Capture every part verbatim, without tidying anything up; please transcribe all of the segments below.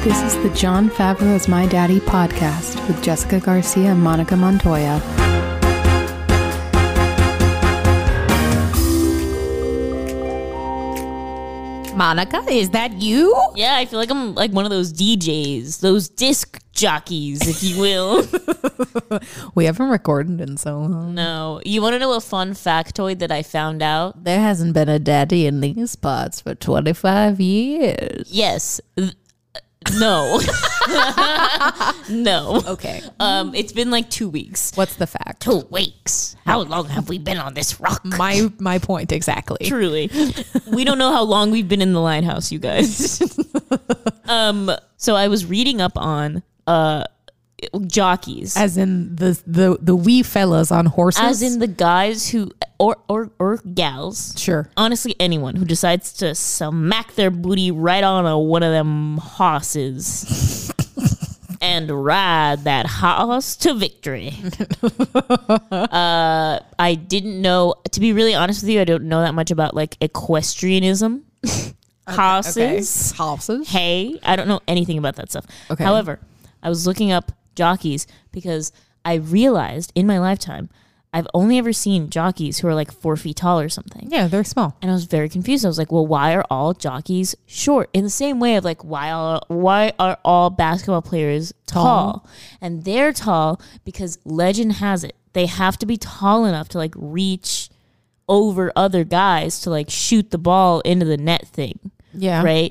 This is the Jon Favreau is My Daddy podcast with Jessica Garcia and Monica Montoya. Monica, is that you? Yeah, I feel like I'm like one of those D Js, those disc jockeys, if you will. We haven't recorded in so long. No. You want to know a fun factoid that I found out? There hasn't been a daddy in these parts for twenty-five years. Yes. Th- No. No. Okay. Um, it's been like two weeks. What's the fact? Two weeks. How long have we been on this rock? My my point exactly. Truly. We don't know how long we've been in the lighthouse, you guys. um, so I was reading up on uh jockeys. As in the the the wee fellas on horses. As in the guys who or or or gals. Sure. Honestly, anyone who decides to smack their booty right on a, one of them horses and ride that horse to victory. uh, I didn't know, to be really honest with you, I don't know that much about like equestrianism. Horses. Okay. Horses. Hay. I don't know anything about that stuff. Okay. However, I was looking up jockeys because I realized in my lifetime I've only ever seen jockeys who are like four feet tall or something. Yeah, they're small. And I was very confused. I was like, well, why are all jockeys short? In the same way of like, why are, why are all basketball players tall? tall? And they're tall because legend has it, they have to be tall enough to like reach over other guys to like shoot the ball into the net thing. Yeah. Right?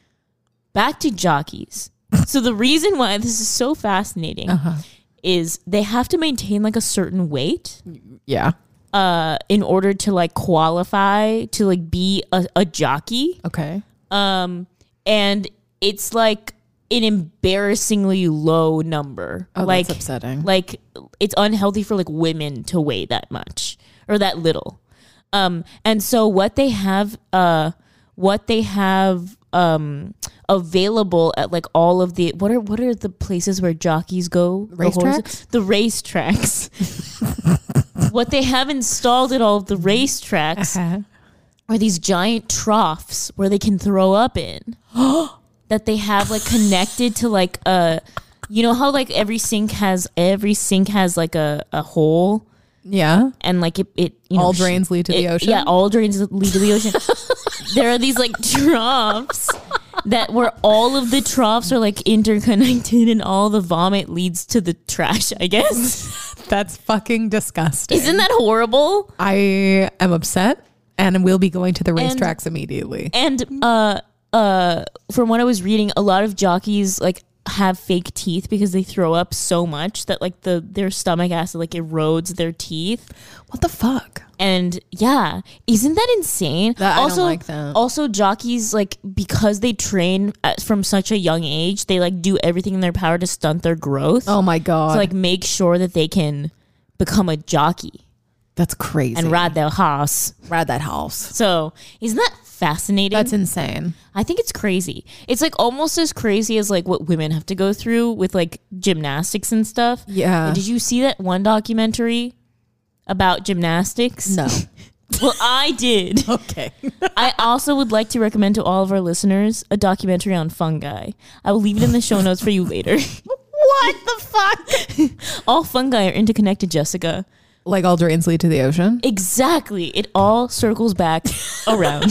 Back to jockeys. So the reason why this is so fascinating uh-huh. is they have to maintain like a certain weight. Yeah. Uh, in order to like qualify to like be a, a jockey. Okay. Um, and it's like an embarrassingly low number. Oh, like, that's upsetting. Like it's unhealthy for like women to weigh that much or that little. Um, and so what they have, uh, what they have, um, available at like all of the what are what are the places where jockeys go? Racetracks? The racetracks. What they have installed at all of the racetracks uh-huh. are these giant troughs where they can throw up in. That they have like connected to like a, you know how like every sink has every sink has like a, a hole. Yeah. And like it, it you know, all drains lead to it, the ocean. Yeah, all drains lead to the ocean. There are these like troughs that where all of the troughs are like interconnected and all the vomit leads to the trash, I guess. That's fucking disgusting. Isn't that horrible? I am upset and we'll be going to the racetracks immediately. And uh uh from what I was reading, a lot of jockeys like have fake teeth because they throw up so much that like the their stomach acid like erodes their teeth. What the fuck? And yeah, isn't that insane? That, also, I don't like that. Also, jockeys, like, because they train at, from such a young age, they like do everything in their power to stunt their growth. Oh my God. To like make sure that they can become a jockey. That's crazy. And ride their horse. Ride that horse. So isn't that fascinating? That's insane. I think it's crazy. It's like almost as crazy as like what women have to go through with like gymnastics and stuff. Yeah. And did you see that one documentary about gymnastics? No. Well, I did. Okay. I also would like to recommend to all of our listeners a documentary on fungi. I will leave it in the show notes for you later. What the fuck? All fungi are interconnected, Jessica. Like all drains lead to the ocean? Exactly. It all circles back around.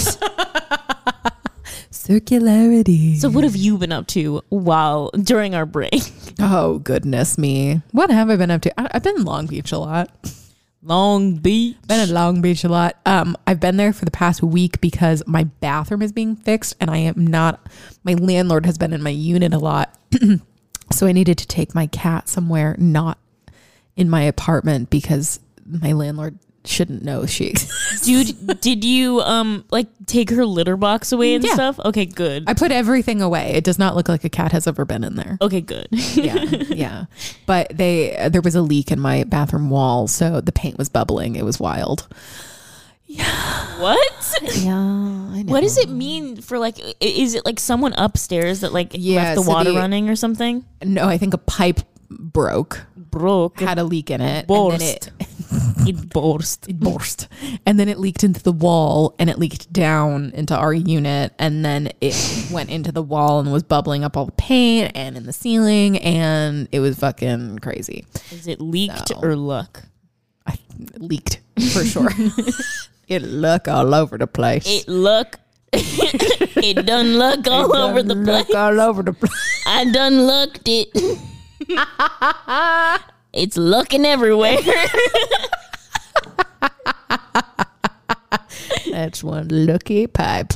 Circularity. So what have you been up to while during our break? Oh, goodness me. What have I been up to? I, I've been in Long Beach a lot. Long Beach. Been in Long Beach a lot. Um, I've been there for the past week because my bathroom is being fixed and I am not, my landlord has been in my unit a lot. So I needed to take my cat somewhere not in my apartment because my landlord shouldn't know she exists. Dude, did you um like take her litter box away and Yeah. stuff? Okay, good. I put everything away. It does not look like a cat has ever been in there. Okay, good. Yeah, yeah. But they there was a leak in my bathroom wall, so the paint was bubbling. It was wild. Yeah. What? Yeah, I know. What does it mean for like, i- is it like someone upstairs that like Yeah, left the so water the- running or something? No, I think a pipe broke. Broke. Had a leak in it. Burst. And then it It burst. It burst. And then it leaked into the wall and it leaked down into our unit. And then it went into the wall and was bubbling up all the paint and in the ceiling. And it was fucking crazy. Is it leaked So. or luck? I it leaked for sure. It looked all over the place. It look. It done look all over the place. Look all over the place. I done looked it. It's looking everywhere. That's one lucky pipe.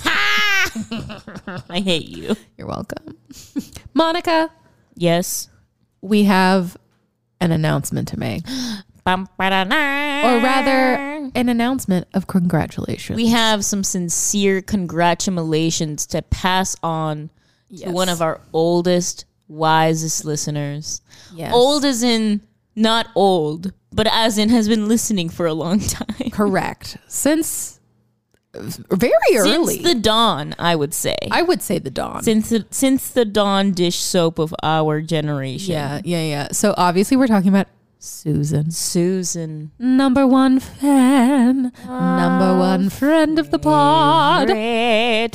I hate you. You're welcome. Monica, Yes. we have an announcement to make. Bum, ba-da-na. Or rather, an announcement of congratulations. We have some sincere congratulations to pass on Yes. to one of our oldest, wisest listeners. Yes. Old as in not old, but as in has been listening for a long time. Correct. Since very early. Since the dawn, I would say. I would say the dawn. Since the, since the dawn dish soap of our generation. Yeah, yeah, yeah. So obviously we're talking about Susan. Susan. Number one fan. Number one friend of the pod. Great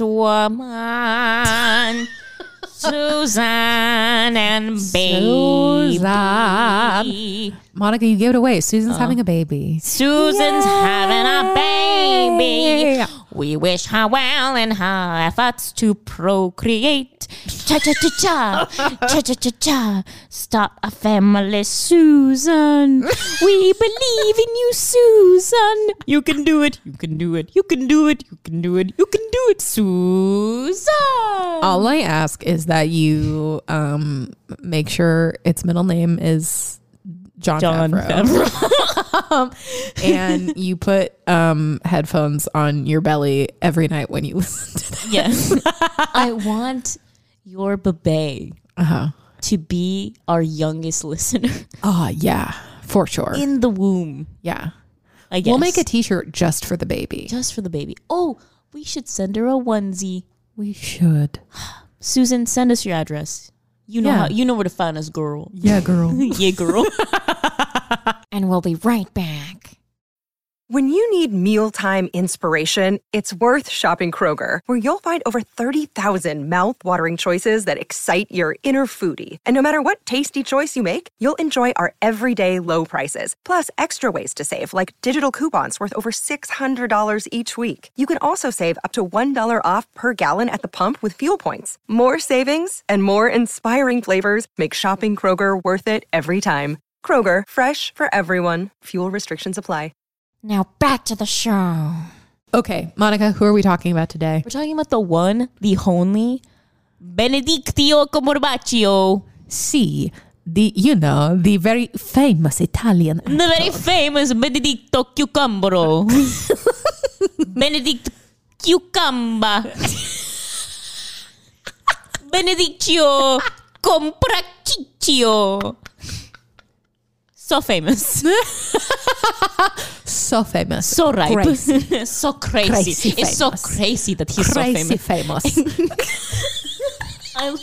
woman. Susan and baby. Susan. Monica, you gave it away. Susan's having a baby. Susan's having a baby. We wish her well in her efforts to procreate. Cha cha cha cha. Cha cha cha cha. Start a family, Susan. We believe in you, Susan. You can do it. You can do it. You can do it. You can do it. You can do it, Susan. All I ask is that you um, make sure its middle name is John, John Favreau. Favreau. um, and you put um, headphones on your belly every night when you listen to that. Yes. I want your babe Uh-huh. to be our youngest listener Oh, yeah, for sure. in the womb. Yeah. I guess We'll make a t-shirt just for the baby. just for the baby. Oh, we should send her a onesie. We should. Susan, send us your address. You know Yeah. how you know where to find us, girl. Yeah, girl. Yeah, girl. And we'll be right back. When you need mealtime inspiration, it's worth shopping Kroger, where you'll find over thirty thousand mouth-watering choices that excite your inner foodie. And no matter what tasty choice you make, you'll enjoy our everyday low prices, plus extra ways to save, like digital coupons worth over six hundred dollars each week. You can also save up to one dollar off per gallon at the pump with fuel points. More savings and more inspiring flavors make shopping Kroger worth it every time. Kroger, fresh for everyone. Fuel restrictions apply. Now back to the show. Okay, Monica, who are we talking about today? We're talking about the one, the only, Benedictio Comurbaccio. See, the, you know, the very famous Italian actor. The very famous Benedicto Cucambro. Benedict Cucamba. Benedictio Compraciccio. So famous. So famous. So ripe. Crazy. So crazy. Crazy It's so famous. crazy that he's Crazy so famous. famous. I-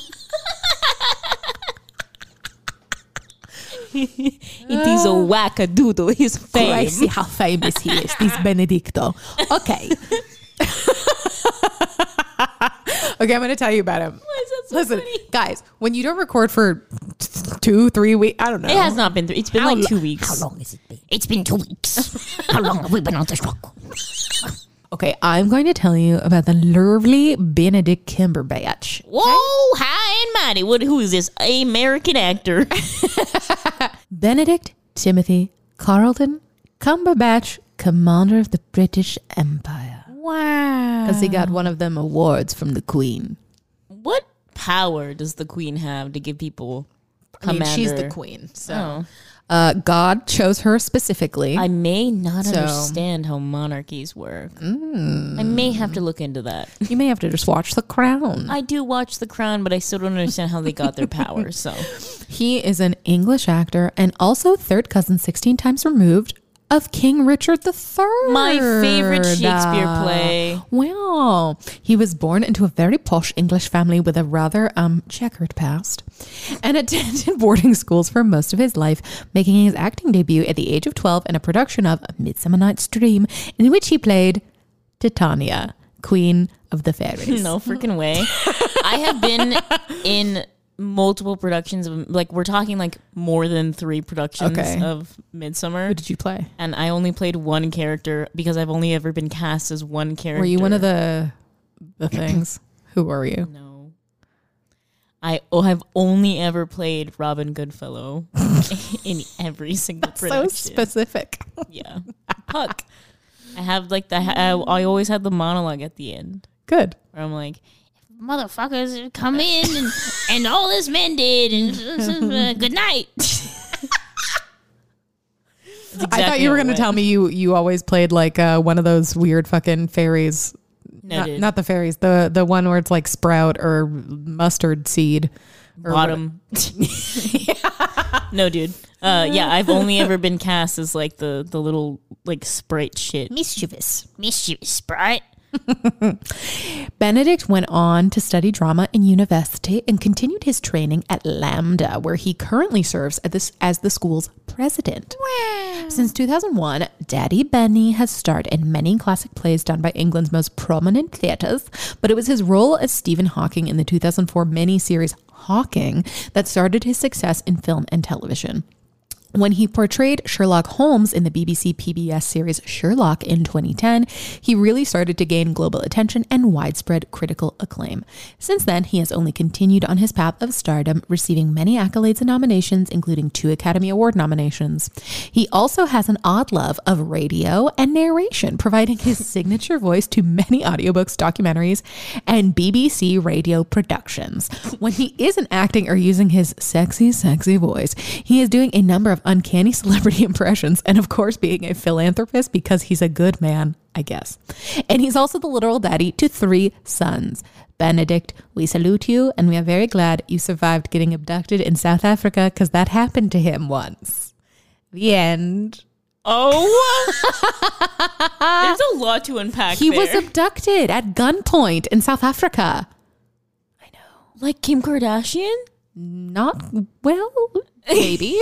it is a wackadoodle. He's famous. Crazy how famous he is, this Benedicto. Okay. Okay, I'm going to tell you about him. Why is that so Listen, funny? guys, when you don't record for two, three weeks, I don't know. It has not been. Th- it's been How like two lo- weeks. How long has it been? It's been two weeks. How long have we been on the show? Okay, I'm going to tell you about the lovely Benedict Cumberbatch. Whoa, high and mighty. What? Who is this American actor? Benedict Timothy Carlton Cumberbatch, commander of the British Empire. Wow. Because he got one of them awards from the Queen. What power does the Queen have to give people? I mean, she's the commander? Queen. So Oh. uh, God chose her specifically. I may not So- understand how monarchies work. I may have to look into that. you may have to just watch The Crown. I do watch The Crown, but I still don't understand how they got their power. So He is an English actor and also third cousin sixteen times removed of King Richard the Third. My favorite Shakespeare play. Wow. He was born into a very posh English family with a rather um checkered past and attended boarding schools for most of his life, making his acting debut at the age of twelve in a production of A Midsummer Night's Dream, in which he played Titania, Queen of the Fairies. No freaking way. I have been in multiple productions of, like, we're talking like more than three productions Okay. of Midsummer. Who did you play? And I only played one character because I've only ever been cast as one character. Were you one of the the things? Who were you? No. I oh, have only ever played Robin Goodfellow in every single So production. specific. Yeah. Puck. I have like the, I, I always had the monologue at the end Good. where I'm like, motherfuckers come in and, and all this men did and uh, good night. I thought you were going to tell me you you always played like uh, one of those weird fucking fairies. No, not, dude. not the fairies. The the one where it's like sprout or mustard seed. Or Bottom. No, dude. Uh, yeah, I've only ever been cast as like the the little like sprite shit. Mischievous, mischievous sprite. Benedict went on to study drama in university and continued his training at Lambda, where he currently serves at this as the school's president. Wow. Since two thousand one, Daddy Benny has starred in many classic plays done by England's most prominent theatres, but it was his role as Stephen Hawking in the two thousand four miniseries Hawking that started his success in film and television. When he portrayed Sherlock Holmes in the B B C P B S series Sherlock in twenty ten, he really started to gain global attention and widespread critical acclaim. Since then, he has only continued on his path of stardom, receiving many accolades and nominations, including two Academy Award nominations. He also has an odd love of radio and narration, providing his signature voice to many audiobooks, documentaries, and B B C radio productions. When he isn't acting or using his sexy, sexy voice, he is doing a number of uncanny celebrity impressions, and of course being a philanthropist because he's a good man, I guess. And he's also the literal daddy to three sons. Benedict, we salute you, and we are very glad you survived getting abducted in South Africa, because that happened to him once. The end. Oh, there's a lot to unpack. He there. was abducted at gunpoint in South Africa. Like Kim Kardashian. Not well, maybe.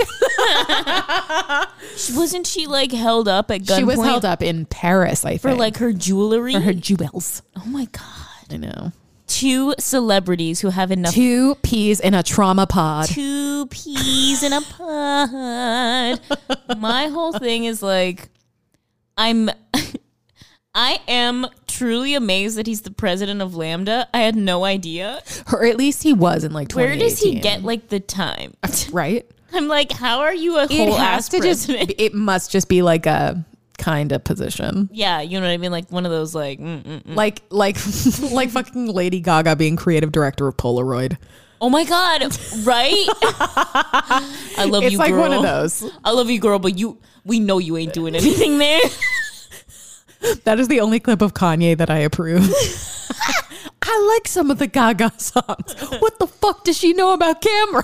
Wasn't she like held up at gunpoint? She was held up in Paris, I think. for like her jewelry. For her jewels. Oh my god! I know. Two celebrities who have enough. Two peas in a trauma pod. Two peas in a pod. My whole thing is like, I'm. I am truly amazed that he's the president of Lambda. I had no idea. Or at least he was in like twenty eighteen. Where does he get like the time? Right? I'm like, how are you a It whole has ass to just. president? It must just be like a kind of position. Yeah, you know what I mean? Like one of those like, mm, mm, mm. Like like like fucking Lady Gaga being creative director of Polaroid. Oh my god, right? I love It's you, like girl. one of those. I love you, girl, but you, we know you ain't doing anything there. That is the only clip of Kanye that I approve. I like some of the Gaga songs. What the fuck does she know about cameras?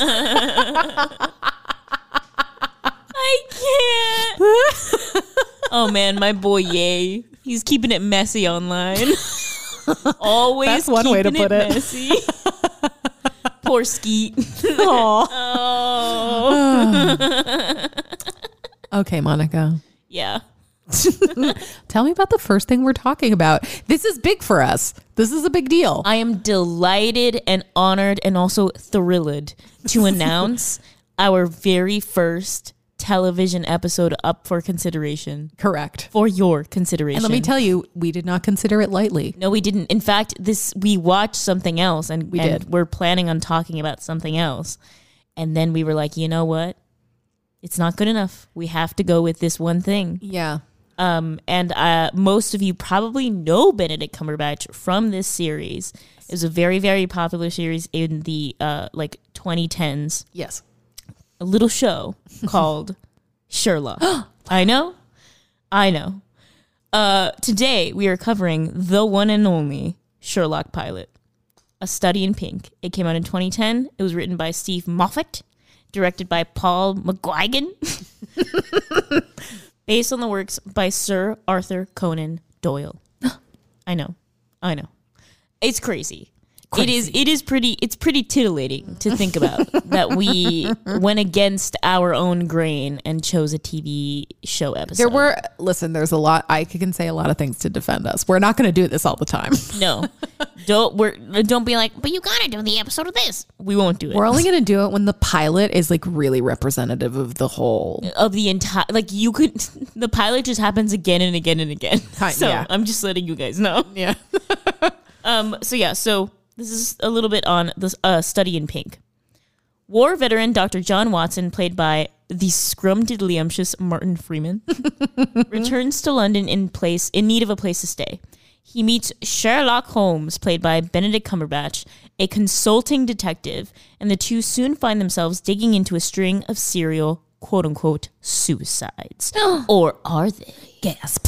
I can't. Oh man, my boy Ye. He's keeping it messy online. Always That's one way to keeping put it. Messy. Poor Skeet. Aw. Oh. Okay, Monica. Yeah. Tell me about the first thing we're talking about. This is big for us. This is a big deal. I am delighted and honored and also thrilled to announce our very first television episode up for consideration. Correct. For your consideration. And let me tell you, we did not consider it lightly. No, we didn't. In fact, this we watched something else and, We and did. we're planning on talking about something else. And then we were like, you know what? It's not good enough. We have to go with this one thing. Yeah. Um, and uh, most of you probably know Benedict Cumberbatch from this series. It was a very, very popular series in the uh, like twenty tens. Yes. A little show called Sherlock. I know. I know. Uh, today we are covering the one and only Sherlock pilot, A Study in Pink. It came out in twenty ten. It was written by Steve Moffat, directed by Paul McGuigan. based on the works by Sir Arthur Conan Doyle. I know. I know. It's crazy. Crazy. It is it is pretty it's pretty titillating to think about that we went against our own grain and chose a T V show episode. There were listen, there's a lot I can say a lot of things to defend us. We're not going to do this all the time. No. Don't we're don't be like, but you got to do the episode of this. We won't do it. We're only going to do it when the pilot is like really representative of the whole of the entire like you could the pilot just happens again and again and again. Kind, so, yeah. I'm just letting you guys know. Yeah. um so yeah, so this is a little bit on the uh, Study in Pink. War veteran Doctor John Watson, played by the scrumdiddlyumptious Martin Freeman, returns to London in place in need of a place to stay. He meets Sherlock Holmes, played by Benedict Cumberbatch, a consulting detective, and the two soon find themselves digging into a string of serial, quote-unquote, suicides. Or are they? Gasp.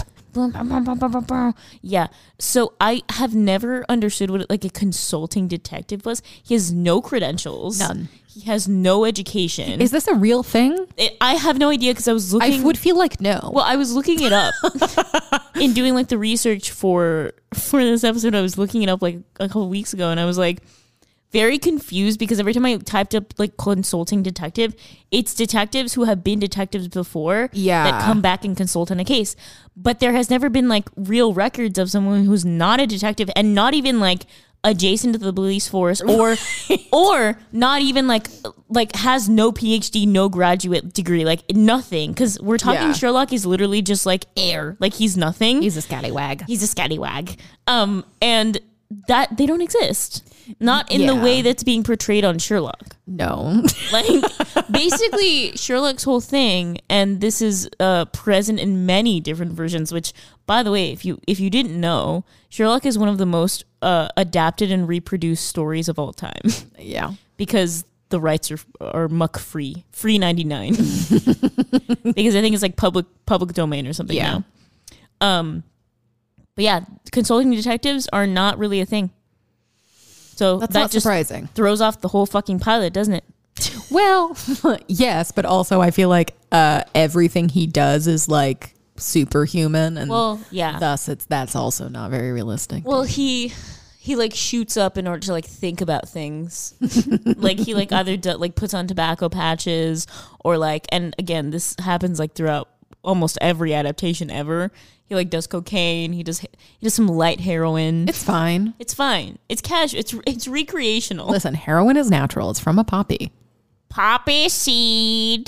Yeah. So I have never understood what like a consulting detective was. He has no credentials. None. He has no education. Is this a real thing? It, I have no idea because I was looking. I would feel like no. Well, I was looking it up in doing like the research for for this episode. I was looking it up like a couple weeks ago, and I was like very confused because every time I typed up like consulting detective, it's detectives who have been detectives before yeah. that come back and consult on a case. But there has never been like real records of someone who's not a detective and not even like adjacent to the police force or or not even like like has no P H D, no graduate degree, like nothing. Because we're talking Yeah. Sherlock is literally just like air, like he's nothing. He's a scallywag. He's a scallywag. Um, and that they don't exist. Not in the Yeah. way that's being portrayed on Sherlock. No. Like basically Sherlock's whole thing, and this is uh, present in many different versions, which by the way, if you if you didn't know, Sherlock is one of the most uh, adapted and reproduced stories of all time. Yeah. Because the rights are are muck free. Free ninety-nine. Because I think it's like public public domain or something Yeah. now. Um But yeah, consulting detectives are not really a thing. So That's that not just surprising. throws off the whole fucking pilot, doesn't it? Well, yes, but also I feel like uh, everything he does is like superhuman, and Well, yeah. thus it's that's also not very realistic. Well, he he like shoots up in order to like think about things. Like he like either do, like puts on tobacco patches or like, and again, this happens like throughout almost every adaptation ever. He like does cocaine. He does he does some light heroin. It's fine. It's fine. It's casual. It's it's recreational. Listen, heroin is natural. It's from a poppy. Poppy seed.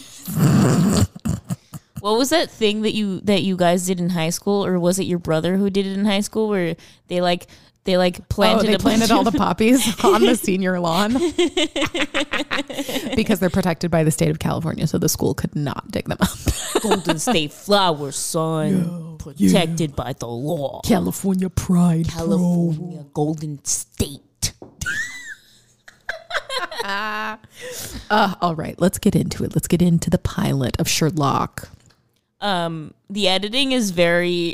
What was that thing that you that you guys did in high school, or was it your brother who did it in high school, where they like they like planted oh, they a planted bunch all of- the poppies on the senior lawn because they're protected by the state of California, so the school could not dig them up. Golden State flowers, son, protected by the law. California pride, California Golden State. Uh, all right, let's get into it. Let's get into the pilot of Sherlock. Um, the editing is very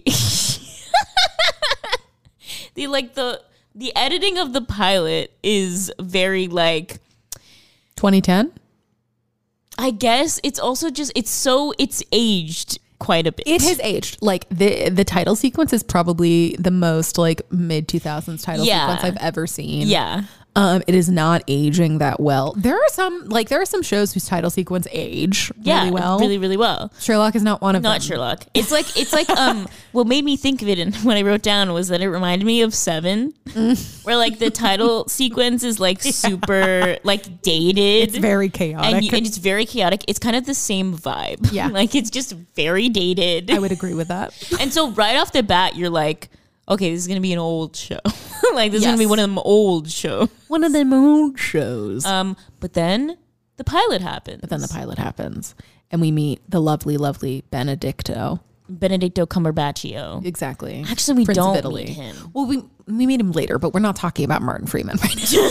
the like the the editing of the pilot is very like twenty ten. I guess it's also just it's so it's aged quite a bit. It has aged. Like the the title sequence is probably the most like mid two thousands title Yeah. sequence I've ever seen. Yeah. Um, it is not aging that well. There are some like there are some shows whose title sequence age Yeah, really well. really, really well. Sherlock is not one of Not them. Sherlock. It's like it's like um. What made me think of it, and when I wrote down, was that it reminded me of Seven, where like the title sequence is like super like dated. It's very chaotic. and, you, and it's very chaotic. It's kind of the same vibe. Yeah. Like it's just very dated. I would agree with that. And so right off the bat, you're like, okay, this is going to be an old show. Like this is Yes. going to be one of them old shows. One of them old shows. Um, but then the pilot happens. But then the pilot happens, and we meet the lovely, lovely Benedicto. Benedicto Cumberbatchio. Exactly. Actually, we Prince of don't Italy. meet him. Well, we we meet him later, but we're not talking about Martin Freeman right now.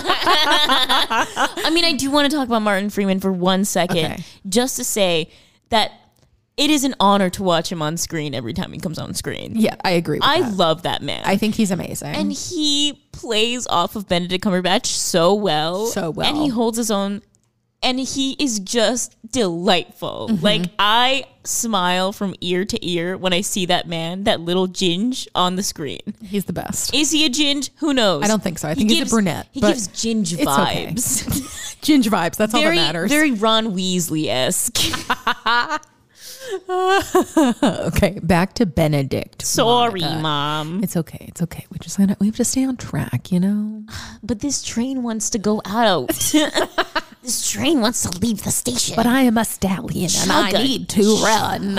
I mean, I do want to talk about Martin Freeman for one second, Okay. just to say that it is an honor to watch him on screen every time he comes on screen. Yeah, I agree with I that. love that man. I think he's amazing. and he plays off of Benedict Cumberbatch so well. So well. And he holds his own And he is just delightful. Mm-hmm. Like, I smile from ear to ear when I see that man, that little Ginge on the screen. He's the best. Is he a Ginge? Who knows? I don't think so. I He think he's gives- a brunette. He but gives Ginge it's okay. vibes. Ginger vibes. That's all that very, matters. very Ron Weasley-esque. Okay, back to Benedict. Sorry, Monica. Mom. It's okay. It's okay. We just gotta, we have to stay on track, you know? But this train wants to go out. This train wants to leave the station. But I am a stallion and I Chugga. need to run.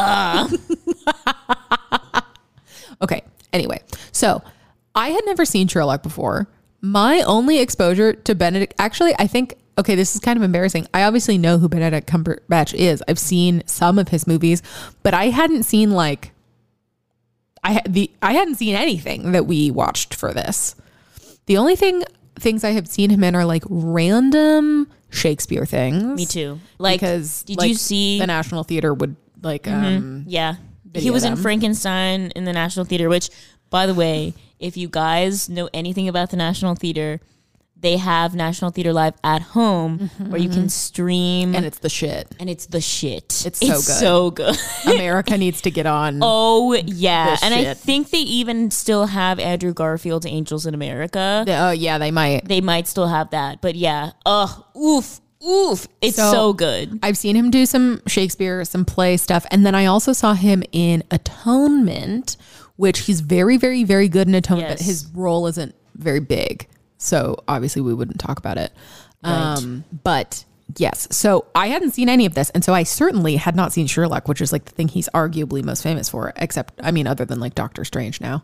Chugga. Okay, anyway. So I had never seen Sherlock before. My only exposure to Benedict, actually, I think, okay, this is kind of embarrassing. I obviously know who Benedict Cumberbatch is. I've seen some of his movies, but I hadn't seen like, I had the I hadn't seen anything that we watched for this. The only thing things I have seen him in are like random Shakespeare things. Me too. Like, because did like, you see the National Theater would like um Yeah. He video was in them. Frankenstein in the National Theater, which, by the way, if you guys know anything about the National Theater, they have National Theater Live at home Mm-hmm, where you can stream. and it's the shit. and it's the shit. It's so good. so good. America needs to get on. Oh, yeah. The And I shit. think they even still have Andrew Garfield's Angels in America. Oh yeah, they might. They might still have that. But yeah. Ugh. Oof. Oof. It's So- so good. I've seen him do some Shakespeare, some play stuff, and then I also saw him in Atonement, which he's very, very, very good in Atonement, but Yes. his role isn't very big, so obviously we wouldn't talk about it. Um, but yes, so I hadn't seen any of this, and so I certainly had not seen Sherlock, which is like the thing he's arguably most famous for, except I mean, other than like Doctor Strange now.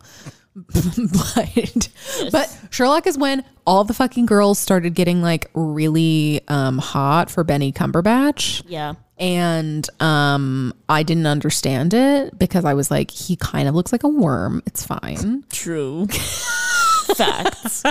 but but Sherlock is when all the fucking girls started getting like really um hot for Benny Cumberbatch. Yeah. And um I didn't understand it because I was like, he kind of looks like a worm. It's fine. True. Facts.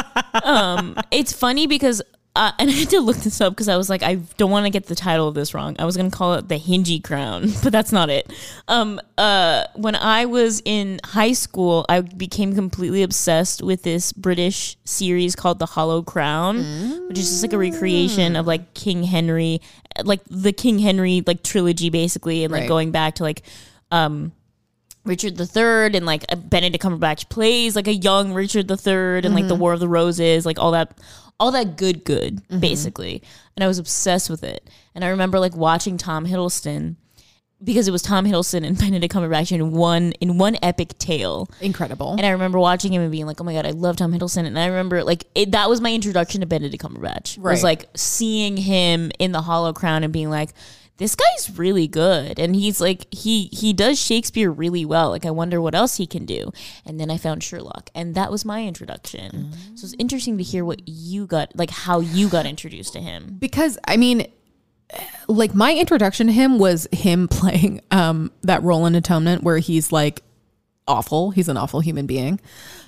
um, it's funny because, uh, and I had to look this up because I was like, I don't want to get the title of this wrong. I was going to call it the Hingy Crown, but that's not it. Um, uh, when I was in high school, I became completely obsessed with this British series called The Hollow Crown, mm. which is just like a recreation of like King Henry, like the King Henry like trilogy basically, and like Right. going back to like, um, Richard the Third, and like Benedict Cumberbatch plays like a young Richard the Third, and like the War of the Roses, like all that, all that good, good basically. And I was obsessed with it. And I remember like watching Tom Hiddleston, because it was Tom Hiddleston and Benedict Cumberbatch in one in one epic tale. Incredible. And I remember watching him and being like, oh my God, I love Tom Hiddleston. And I remember like it, that was my introduction to Benedict Cumberbatch. Right. Was like seeing him in the Hollow Crown and being like, this guy's really good. And he's like, he he does Shakespeare really well. Like, I wonder what else he can do. And then I found Sherlock. And that was my introduction. Mm. So it's interesting to hear what you got, like how you got introduced to him. Because I mean, like my introduction to him was him playing um that role in Atonement where he's like awful. He's an awful human being.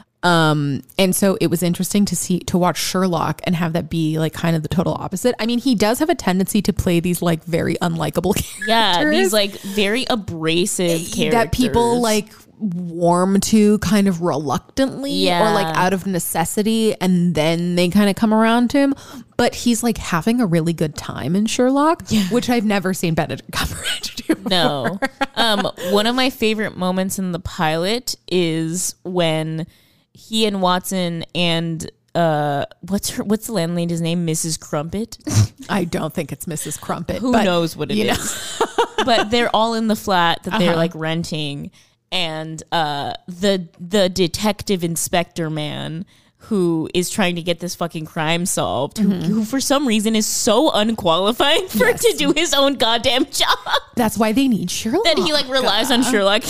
Um, and so it was interesting to see, to watch Sherlock and have that be like kind of the total opposite. I mean, he does have a tendency to play these like very unlikable characters. Yeah, these like very abrasive characters. That people like warm to kind of reluctantly Yeah. or like out of necessity, and then they kind of come around to him. But he's like having a really good time in Sherlock, yeah. which I've never seen Benedict Cumberbatch do before. No. Um, one of my favorite moments in the pilot is when he and Watson and uh, what's her, what's the landlady's name? Missus Crumpet. I don't think it's Missus Crumpet. Who but, knows what it you is? But they're all in the flat that they're Uh-huh. like renting, and uh, the the detective inspector man who is trying to get this fucking crime solved, Mm-hmm. who, who for some reason is so unqualified for Yes. to do his own goddamn job That's why they need Sherlock. that he like relies on Sherlock.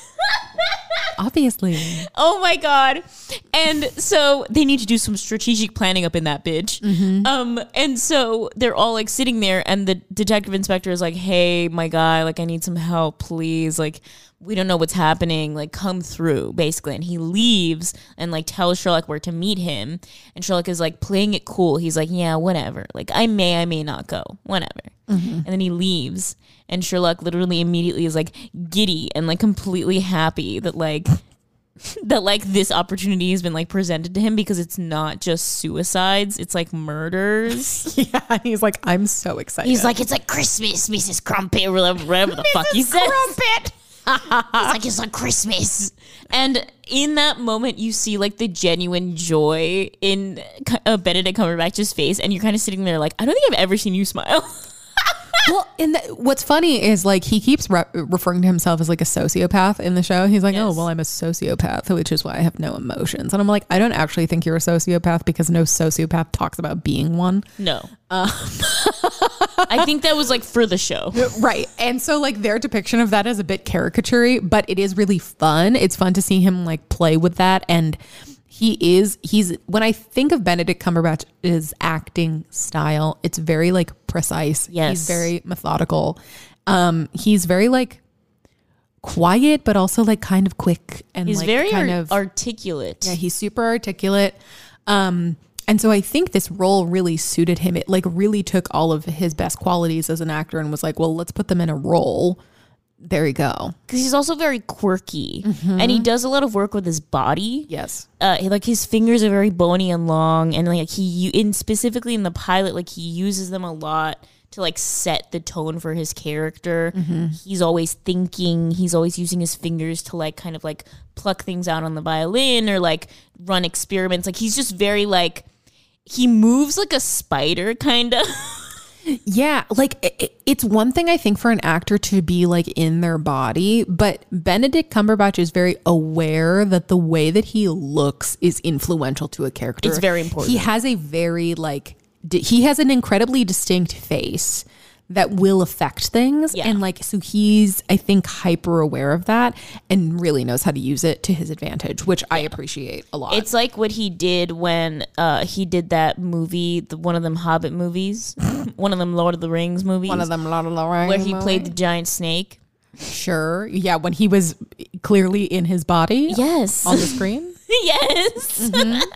Obviously. Oh my God. And so they need to do some strategic planning up in that bitch. Mm-hmm. Um, and so they're all like sitting there, and the detective inspector is like, hey, my guy, like I need some help, please. Like, we don't know what's happening. Like, come through, basically. And he leaves and like tells Sherlock where to meet him. And Sherlock is like playing it cool. He's like, yeah, whatever. Like, I may, I may not go. Whatever. Mm-hmm. And then he leaves. And Sherlock literally immediately is like giddy and like completely happy that like that like this opportunity has been like presented to him, because it's not just suicides, it's like murders. Yeah, he's like, I'm so excited. He's like, it's like Christmas, Missus Crumpet, or whatever, whatever the fuck he says. Crumpet. He's like, it's like Christmas. And in that moment, you see like the genuine joy in uh, Benedict Cumberbatch's face, and you're kind of sitting there like, I don't think I've ever seen you smile. Well, and the, what's funny is like he keeps re- referring to himself as like a sociopath in the show. He's like, Yes. oh, well, I'm a sociopath, which is why I have no emotions. And I'm like, I don't actually think you're a sociopath, because no sociopath talks about being one. No. Uh. I think that was like for the show. Right. And so like their depiction of that is a bit caricature-y, but it is really fun. It's fun to see him like play with that. And he is, he's, when I think of Benedict Cumberbatch's acting style, it's very like precise. Yes. He's very methodical. Um, he's very like quiet, but also like kind of quick and He's like very kind ar- of articulate. Yeah, he's super articulate. Um, and so I think this role really suited him. It like really took all of his best qualities as an actor and was like, well, let's put them in a role. There you go. Because he's also very quirky, Mm-hmm. and he does a lot of work with his body. Yes. Uh, he- like his fingers are very bony and long, and like he, in specifically in the pilot, like he uses them a lot to like set the tone for his character. Mm-hmm. He's always thinking. He's always using his fingers to like kind of like pluck things out on the violin or like run experiments. Like he's just very like, he moves like a spider, kind of. Yeah, like it, it's one thing I think for an actor to be like in their body, but Benedict Cumberbatch is very aware that the way that he looks is influential to a character. It's very important. He has a very like di- he has an incredibly distinct face that will affect things, Yeah. and like so he's I think hyper aware of that and really knows how to use it to his advantage, which I appreciate a lot. It's like what he did when uh, he did that movie, the, one of them Hobbit movies, one of them Lord of the Rings movies, one of them, Lord of the Rings, where he played the giant snake. Sure, yeah, when he was clearly in his body, Yes. on the screen. Yes.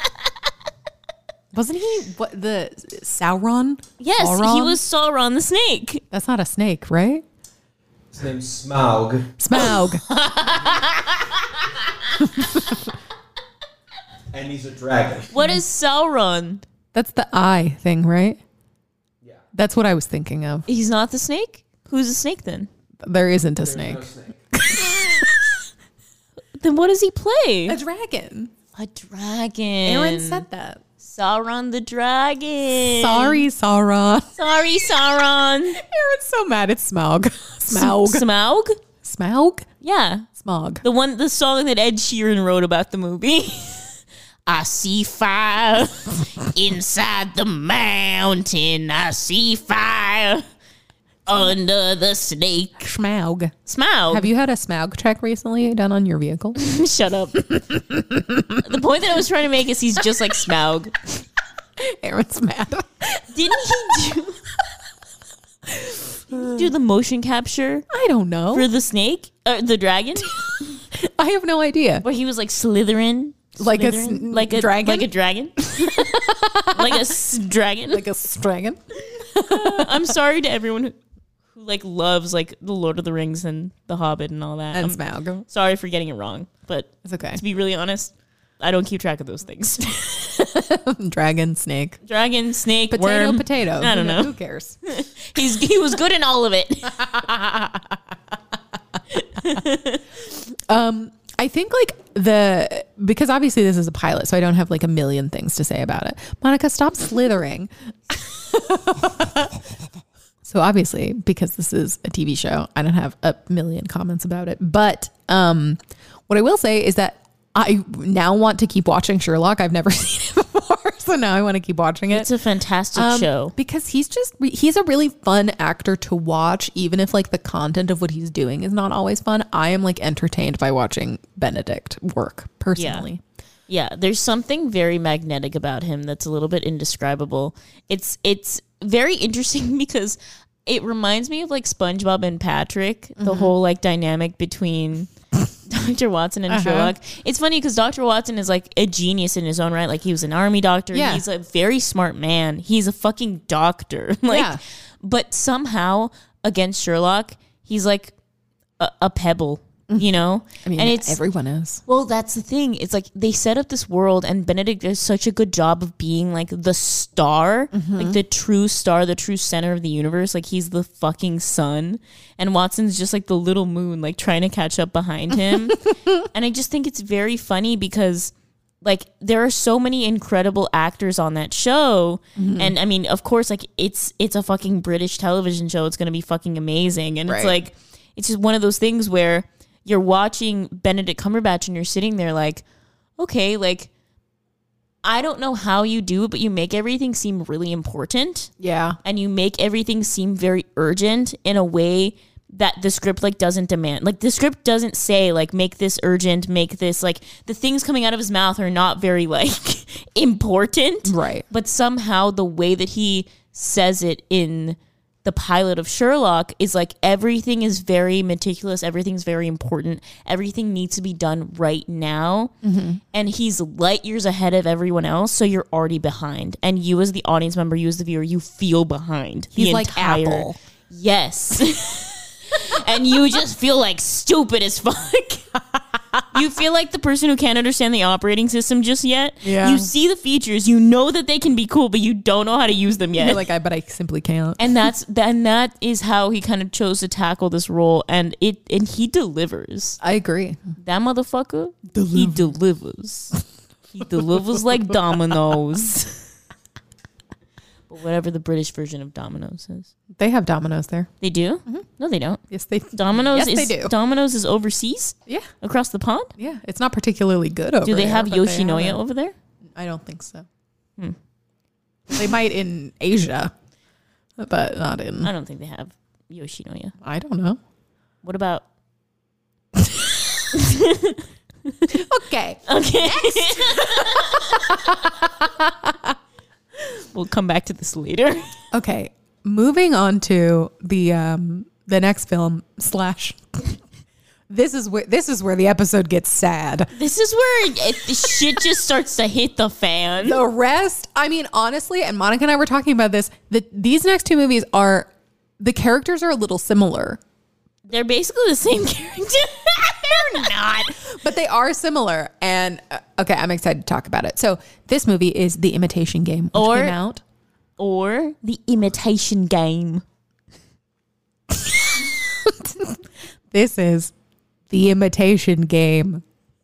Wasn't he what the Sauron? Yes, Sauron? he was Sauron the snake. That's not a snake, right? His name's Smaug. Smaug. And he's a dragon. What is Sauron? That's the eye thing, right? Yeah. That's what I was thinking of. He's not the snake? Who's the snake then? There isn't a There's snake. no snake. Then what does he play? A dragon. A dragon. Aaron said that. Sauron the dragon. Sorry, Sauron. Sorry, Sauron. Aaron's so mad at Smaug. Smaug. Smaug? Smaug? Yeah. Smaug. The one, the song that Ed Sheeran wrote about the movie. I see fire inside the mountain. I see fire under the snake. Smaug. Smaug. Have you had a Smaug check recently done on your vehicle? Shut up. The point that I was trying to make is he's just like Smaug. Aaron's mad. Didn't he do, do the motion capture I don't know. for the snake? Uh, the dragon? I have no idea. Where he was like slithering? Like a slithering? s- like a dragon? Like a dragon? Like a s- dragon? Like a dragon? I'm sorry to everyone who, who like loves like the Lord of the Rings and the Hobbit and all that. And I'm Smaug. sorry for getting it wrong, but It's okay. to be really honest, I don't keep track of those things. Dragon, snake. Dragon, snake, Potato, worm. potato. I don't Who- know. Who cares? He's he was good in all of it. Um, I think like the because obviously this is a pilot, so I don't have like a million things to say about it. Monica, stop slithering. So obviously, because this is a T V show, I don't have a million comments about it. But um, what I will say is that I now want to keep watching Sherlock. I've never seen it before, so now I want to keep watching it. It's a fantastic Um, show. because he's just he's a really fun actor to watch, even if like the content of what he's doing is not always fun. I am like entertained by watching Benedict work personally. Yeah, there's something very magnetic about him that's a little bit indescribable. It's it's very interesting because it reminds me of like SpongeBob and Patrick, the whole like dynamic between Doctor Watson and Uh-huh. Sherlock. It's funny because Doctor Watson is like a genius in his own right. Like he was an army doctor. Yeah. He's a very smart man. He's a fucking doctor. like, Yeah. But somehow against Sherlock, he's like a, a pebble you know? I mean, and it's everyone is. well, that's the thing. It's like they set up this world, and Benedict does such a good job of being like the star, like the true star, the true center of the universe. Like he's the fucking sun, and Watson's just like the little moon, like trying to catch up behind him. And I just think it's very funny because like there are so many incredible actors on that show. Mm-hmm. And I mean, of course, like it's it's a fucking British television show. It's going to be fucking amazing. And right. it's like, it's just one of those things where you're watching Benedict Cumberbatch and you're sitting there like, okay, like, I don't know how you do it, but you make everything seem really important. Yeah. And you make everything seem very urgent in a way that the script like doesn't demand. Like the script doesn't say like, make this urgent, make this like, the things coming out of his mouth are not very like important. Right. But somehow the way that he says it in the pilot of Sherlock is like everything is very meticulous, everything's very important, everything needs to be done right now. Mm-hmm. And he's light years ahead of everyone else, so you're already behind. And you as the audience member, you as the viewer, you feel behind. He's the like entire, Apple. Yes. And you just feel like stupid as fuck. You feel like the person who can't understand the operating system just yet. Yeah. You see the features, you know that they can be cool, but you don't know how to use them yet. You're like, I but I simply can't. And that's and that is how he kind of chose to tackle this role, and it and he delivers. I agree. That motherfucker, he delivers. He delivers like Domino's. But whatever the British version of Domino's is. They have Domino's there. They do? Mm-hmm. No, they don't. Yes, they Domino's yes, is they do. Domino's is overseas? Yeah. Across the pond? Yeah. It's not particularly good over Do they there, have but Yoshinoya have it. over there? I don't think so. Hmm. They might in Asia, but not in. I don't think they have Yoshinoya. I don't know. What about? Okay. Okay. We'll come back to this later. Okay. Moving on to the um the next film slash. This is where this is where the episode gets sad. This is where it, the shit just starts to hit the fan. The rest, I mean, honestly, and Monica and I were talking about this. That these next two movies are the characters are a little similar. They're basically the same character. They're not. But they are similar. And uh, okay, I'm excited to talk about it. So this movie is The Imitation Game, which Or- came out. Or The Imitation Game. This is The Imitation Game.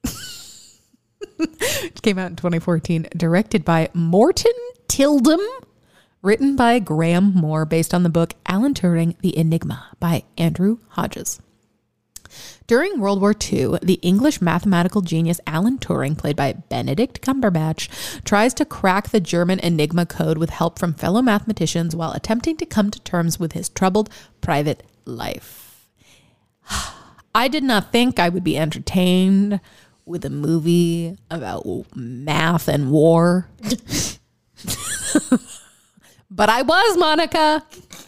It came out in twenty fourteen, directed by Morton Tildum, written by Graham Moore, based on the book Alan Turing, The Enigma by Andrew Hodges. During World War Two, the English mathematical genius Alan Turing, played by Benedict Cumberbatch, tries to crack the German Enigma code with help from fellow mathematicians while attempting to come to terms with his troubled private life. I did not think I would be entertained with a movie about math and war. But I was, Monica.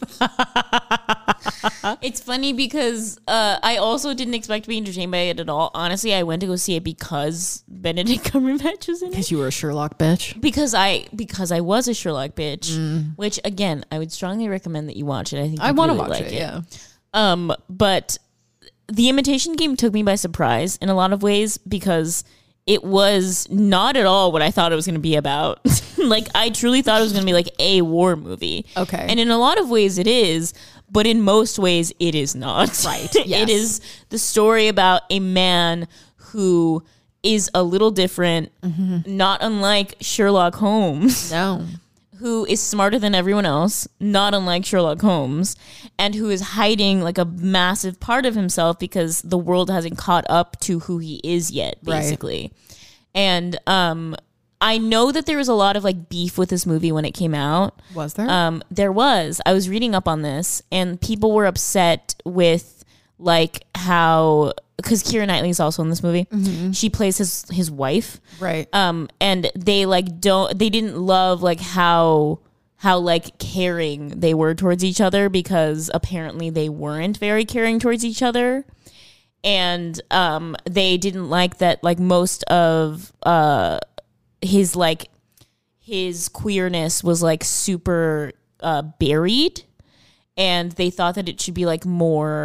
It's funny because uh, I also didn't expect to be entertained by it at all. Honestly, I went to go see it because Benedict Cumberbatch was in it. Because you were a Sherlock bitch. Because I because I was a Sherlock bitch, mm. which again I would strongly recommend that you watch it. I think I want to really watch like it, it. Yeah. Um, but The Imitation Game took me by surprise in a lot of ways because it was not at all what I thought it was going to be about. Like, I truly thought it was going to be like a war movie. Okay. And in a lot of ways it is, but in most ways it is not. Right. It Yes. is the story about a man who is a little different, mm-hmm. not unlike Sherlock Holmes. No. Who is smarter than everyone else, not unlike Sherlock Holmes, and who is hiding like a massive part of himself because the world hasn't caught up to who he is yet, basically. Right. And um, I know that there was a lot of like beef with this movie when it came out. Was there? Um, there was. I was reading up on this, and people were upset with like how, because Keira Knightley is also in this movie. Mm-hmm. She plays his his wife, right? Um, and they like don't they didn't love like how how like caring they were towards each other because apparently they weren't very caring towards each other, and um, they didn't like that like most of uh his like his queerness was like super uh, buried, and they thought that it should be like more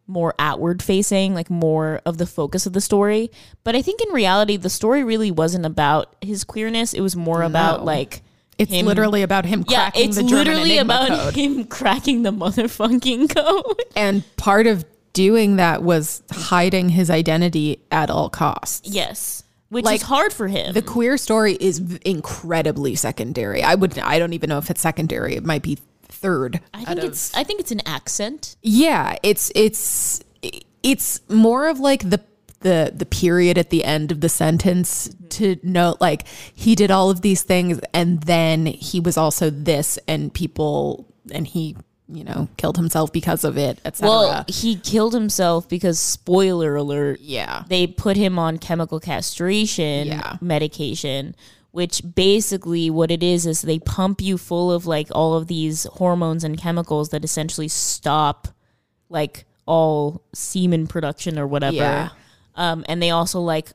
more outward facing, like more of the focus of the story. But I think in reality, the story really wasn't about his queerness. It was more about like it's him, literally about him yeah, cracking it's the German literally Enigma about code. him cracking the motherfucking code. And part of doing that was hiding his identity at all costs. Yes. Which Like, is hard for him. The queer story is v- incredibly secondary. I would I don't even know if it's secondary. It might be third. I think it's I think it's an accent. Yeah, it's it's it's more of like the the the period at the end of the sentence mm-hmm. to note like he did all of these things and then he was also this and people and he you know killed himself because of it, et cetera. Well, he killed himself because, spoiler alert, yeah, they put him on chemical castration yeah. medication, which basically what it is is they pump you full of like all of these hormones and chemicals that essentially stop like all semen production or whatever. Yeah. Um, and they also like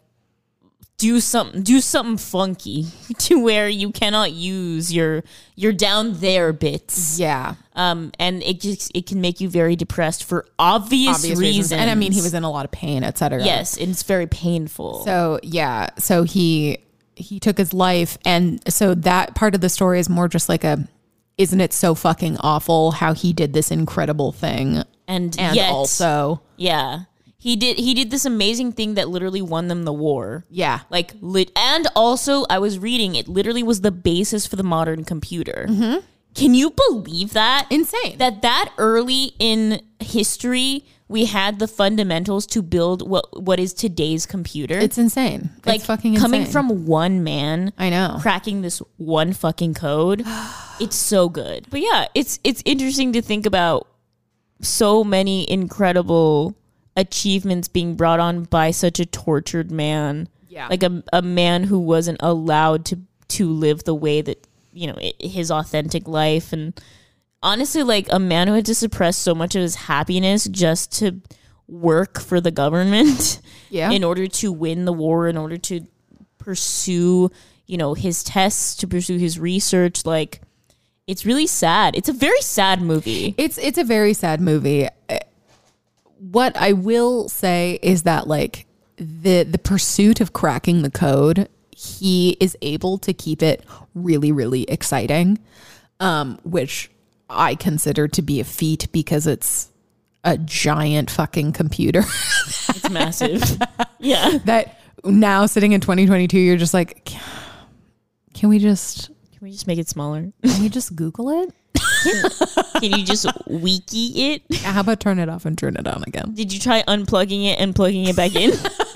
do something do something funky to where you cannot use your your down there bits. Yeah. Um, and it just it can make you very depressed for obvious, Obvious reasons. reasons. And I mean he was in a lot of pain, et cetera. Yes, and it's very painful. So yeah. So he he took his life, and so that part of the story is more just like a isn't it so fucking awful how he did this incredible thing. and And yet, also yeah. He did he did this amazing thing that literally won them the war. Yeah. Like lit and also I was reading it literally was the basis for the modern computer. Mm-hmm. Can you believe that? Insane. That that early in history we had the fundamentals to build what what is today's computer. It's insane. like it's fucking insane. coming from one man. I know. Cracking this one fucking code. It's so good. But yeah, it's it's interesting to think about so many incredible achievements being brought on by such a tortured man. Yeah. Like a a man who wasn't allowed to to live the way that, you know, it, his authentic life. And honestly, like a man who had to suppress so much of his happiness just to work for the government. Yeah. In order to win the war, in order to pursue, you know, his tests, to pursue his research. Like, it's really sad. It's a very sad movie. It's it's a very sad movie. What I will say is that like the the pursuit of cracking the code, he is able to keep it really, really exciting, um, which I consider to be a feat because it's a giant fucking computer. It's massive. Yeah. That now sitting in twenty twenty-two, you're just like, can we just Can we just make it smaller? can we just Google it? Can you just wiki it? How about turn it off and turn it on again? Did you try unplugging it and plugging it back in?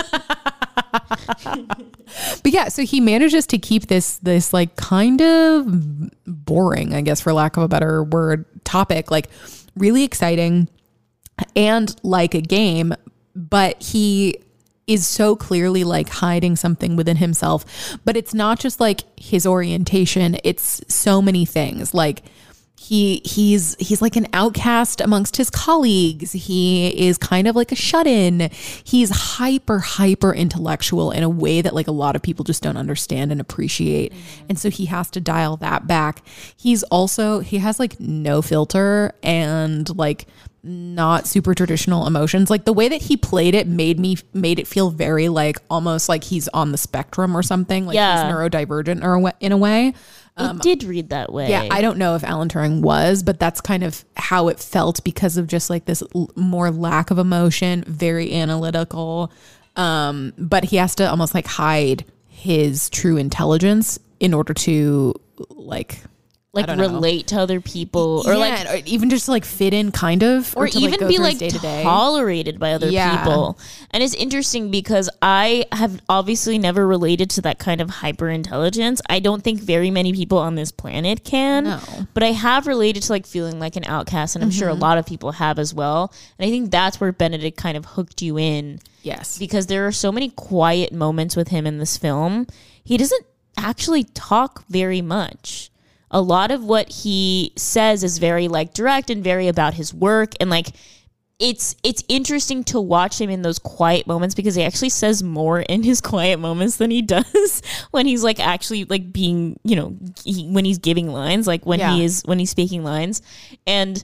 But yeah, so he manages to keep this this like kind of boring, I guess for lack of a better word, topic like really exciting and like a game, but he is so clearly like hiding something within himself. But it's not just like his orientation, it's so many things. Like He he's he's like an outcast amongst his colleagues. He is kind of like a shut-in. He's hyper, hyper intellectual in a way that like a lot of people just don't understand and appreciate. Mm-hmm. And so he has to dial that back. He's also, he has like no filter and like not super traditional emotions. Like the way that he played it made me, made it feel very like almost like he's on the spectrum or something. Like Yeah. he's neurodivergent or a wa- in a way. It did read that way. Yeah, I don't know if Alan Turing was, but that's kind of how it felt because of just like this l- more lack of emotion, very analytical. Um, but he has to almost like hide his true intelligence in order to like I like don't know. relate to other people, or Yeah, like, or even just like fit in kind of, or to, even go be through his like day-to-day. tolerated by other Yeah. people. And it's interesting because I have obviously never related to that kind of hyper intelligence. I don't think very many people on this planet can. No. But I have related to like feeling like an outcast, and I'm sure a lot of people have as well. And I think that's where Benedict kind of hooked you in. Yes. Because there are so many quiet moments with him in this film. He doesn't actually talk very much. A lot of what he says is very like direct and very about his work, and like it's it's interesting to watch him in those quiet moments because he actually says more in his quiet moments than he does when he's like actually like being, you know, he, when he's giving lines, like when Yeah. he is when he's speaking lines. And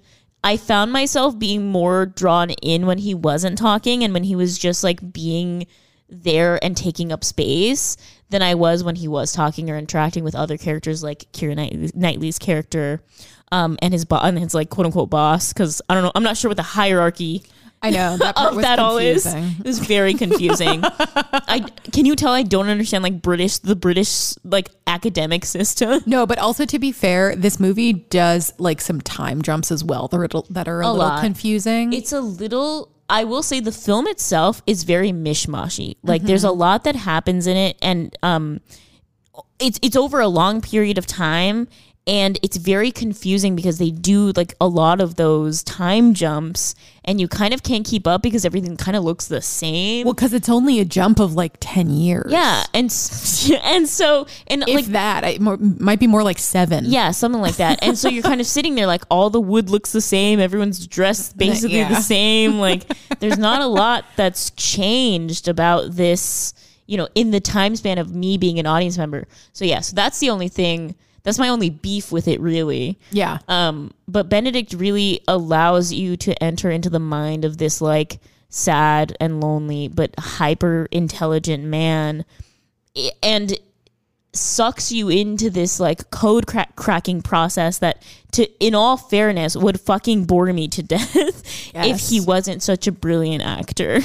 I found myself being more drawn in when he wasn't talking and when he was just like being there and taking up space than I was when he was talking or interacting with other characters like Keira Knightley, Knightley's character um, and his bo- and his like quote unquote boss. Because I don't know, I'm not sure what the hierarchy I know that part of was that all is. confusing. It was very confusing. I can you tell I don't understand like British the British like academic system. No, but also to be fair, this movie does like some time jumps as well that are, that are a, A little lot. confusing. It's a little, I will say the film itself is very mishmashy. Like there's a lot that happens in it and um it's it's over a long period of time and it's very confusing because they do like a lot of those time jumps and you kind of can't keep up because everything kind of looks the same. well, because it's only a jump of like ten years. Yeah, and s- and so and If like that, I, more, might be more like seven. yeah, something like that. And so you're kind of sitting there like all the wood looks the same, everyone's dressed basically Yeah. the same. Like there's not a lot that's changed about this, you know, in the time span of me being an audience member. So yeah, so that's the only thing. That's my only beef with it, really. Yeah. Um, but Benedict really allows you to enter into the mind of this like sad and lonely but hyper intelligent man, I- and sucks you into this like code crack- cracking process that, to in all fairness, would fucking bore me to death if Yes. he wasn't such a brilliant actor.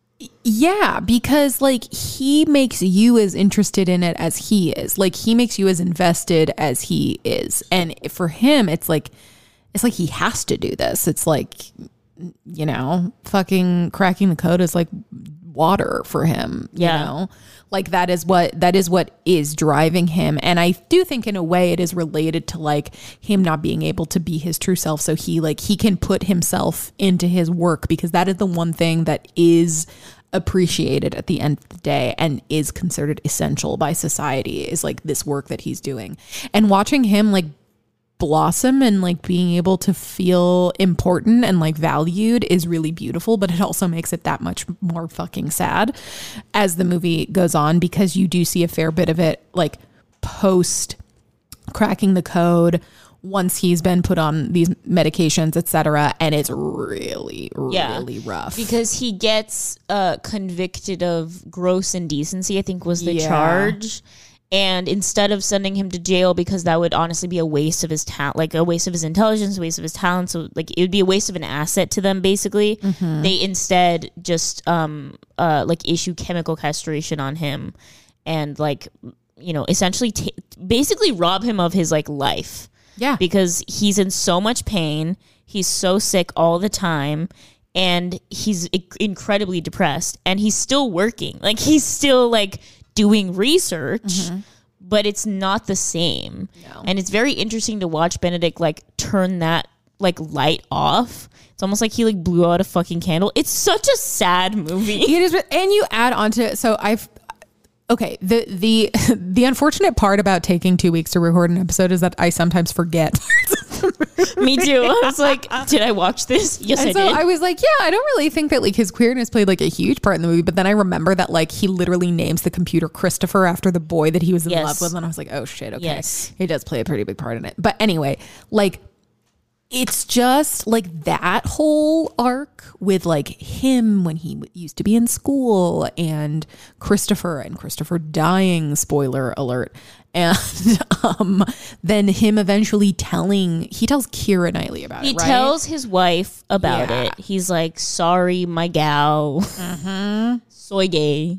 Yeah, because like he makes you as interested in it as he is. Like he makes you as invested as he is. And for him, it's like it's like he has to do this. It's like, you know, fucking cracking the code is like water for him. Yeah. You know? Like that is what that is what is driving him. And I do think in a way it is related to like him not being able to be his true self. So he like he can put himself into his work because that is the one thing that is appreciated at the end of the day and is considered essential by society is like this work that he's doing. And watching him like blossom and like being able to feel important and like valued is really beautiful, but it also makes it that much more fucking sad as the movie goes on because you do see a fair bit of it like post cracking the code once he's been put on these medications, et cetera. And it's really, Yeah. really rough. Because he gets uh, convicted of gross indecency, I think was the Yeah. charge. And instead of sending him to jail, because that would honestly be a waste of his talent, like a waste of his intelligence, a waste of his talent. So like it would be a waste of an asset to them, basically. Mm-hmm. They instead just um uh like issue chemical castration on him and like, you know, essentially t- basically rob him of his like life. Yeah. Because he's in so much pain. He's so sick all the time. And he's i- incredibly depressed. And he's still working. Like, he's still, like, doing research. Mm-hmm. But it's not the same. No. And it's very interesting to watch Benedict, like, turn that, like, light off. It's almost like he, like, blew out a fucking candle. It's such a sad movie. It is, and you add on to so I've okay the the the unfortunate part about taking two weeks to record an episode is that I sometimes forget. Me too. I was like, did I watch this? Yes, And I so did. I was like, yeah, I don't really think that like his queerness played like a huge part in the movie, but then I remember that like he literally names the computer Christopher after the boy that he was in Yes. love with, and I was like, oh shit, okay, Yes. he does play a pretty big part in it. But anyway, like it's just like that whole arc with like him when he w- used to be in school and Christopher and Christopher dying, spoiler alert. And um, then him eventually telling, he tells Keira Knightley about He it, right? tells his wife about Yeah. it. He's like, sorry, my gal. Mm-hmm. Soy gay.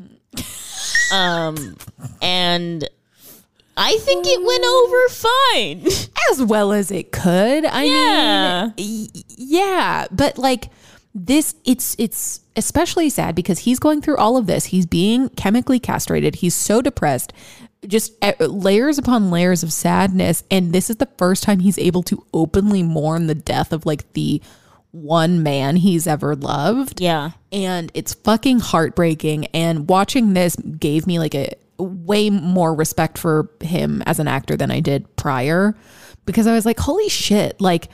um, and I think it went over fine. as well as it could. I Yeah. mean, y- yeah, but like this, it's it's especially sad because he's going through all of this. He's being chemically castrated. He's so depressed, just uh, layers upon layers of sadness. And this is the first time he's able to openly mourn the death of like the one man he's ever loved. Yeah. And it's fucking heartbreaking. And watching this gave me like a way more respect for him as an actor than I did prior, because I was like, holy shit, like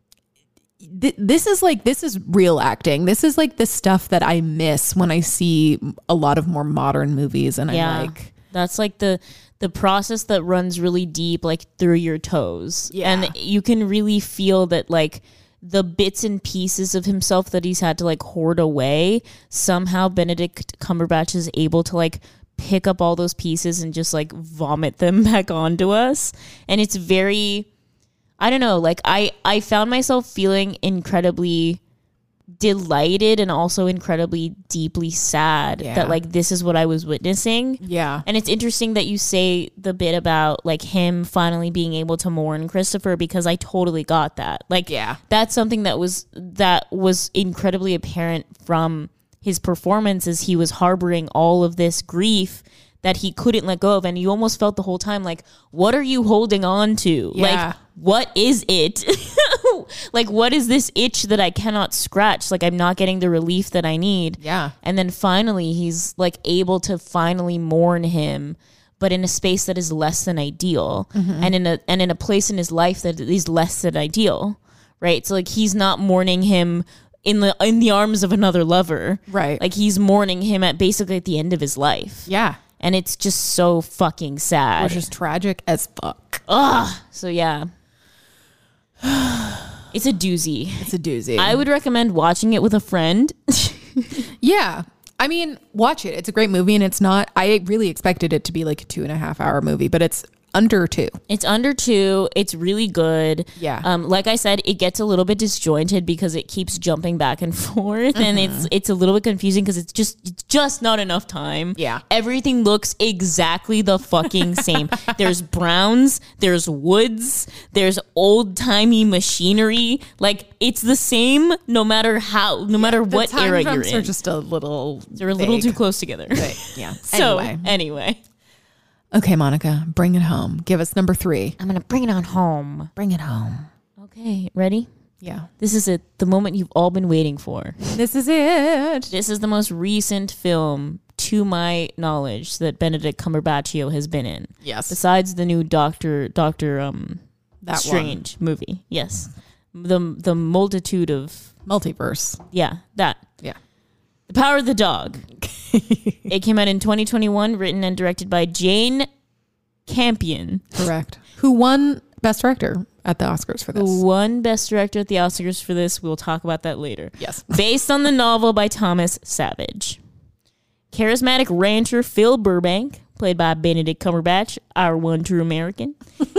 th- this is like, this is real acting. This is like the stuff that I miss when I see a lot of more modern movies. And Yeah. I'm like, That's like the the process that runs really deep, like through your toes. Yeah. And you can really feel that, like, the bits and pieces of himself that he's had to like hoard away, somehow Benedict Cumberbatch is able to like pick up all those pieces and just like vomit them back onto us. And it's very, I don't know, like I, I found myself feeling incredibly delighted and also incredibly deeply sad Yeah. that like this is what I was witnessing. Yeah. And it's interesting that you say the bit about like him finally being able to mourn Christopher, because I totally got that. Like, Yeah. that's something that was that was incredibly apparent from his performance, as he was harboring all of this grief that he couldn't let go of, and you almost felt the whole time like, what are you holding on to? Yeah. Like, what is it? Like, what is this itch that I cannot scratch? Like, I'm not getting the relief that I need. Yeah. And then finally, he's like able to finally mourn him, but in a space that is less than ideal, Mm-hmm. and in a and in a place in his life that is less than ideal, right? So like, he's not mourning him in the in the arms of another lover, Right. Like, he's mourning him at basically at the end of his life, Yeah. and it's just so fucking sad. Which is tragic as fuck. Ugh. So yeah, it's a doozy. It's a doozy. I would recommend watching it with a friend. Yeah. I mean, watch it. It's a great movie, and it's not, I really expected it to be like a two and a half hour movie, but it's under two. It's under two. It's really good. Yeah. Um, like I said, it gets a little bit disjointed because it keeps jumping back and forth, and it's it's a little bit confusing because it's just it's just not enough time. Yeah. Everything looks exactly the fucking same. There's browns. There's woods. There's old timey machinery. Like, it's the same no matter how, no matter what the time era you're jumps in. are just a little They're a little vague. too close together. But, yeah. So Anyway. anyway, Okay, Monica, bring it home. Give us number three. I'm gonna bring it on home. Bring it home. Okay, ready? Yeah. This is it. The moment you've all been waiting for. This is it. This is the most recent film, to my knowledge, that Benedict Cumberbatch has been in. Yes. Besides the new Doctor Doctor um That Strange movie. Yes. The the multitude of Multiverse. yeah, that. Yeah. The Power of the Dog. It came out in twenty twenty-one, written and directed by Jane Campion, Correct. Who won Best Director at the Oscars for this? who won Best Director at the Oscars for this. We'll talk about that later. Yes. Based on the novel by Thomas Savage. Charismatic rancher Phil Burbank, played by Benedict Cumberbatch, our one true American,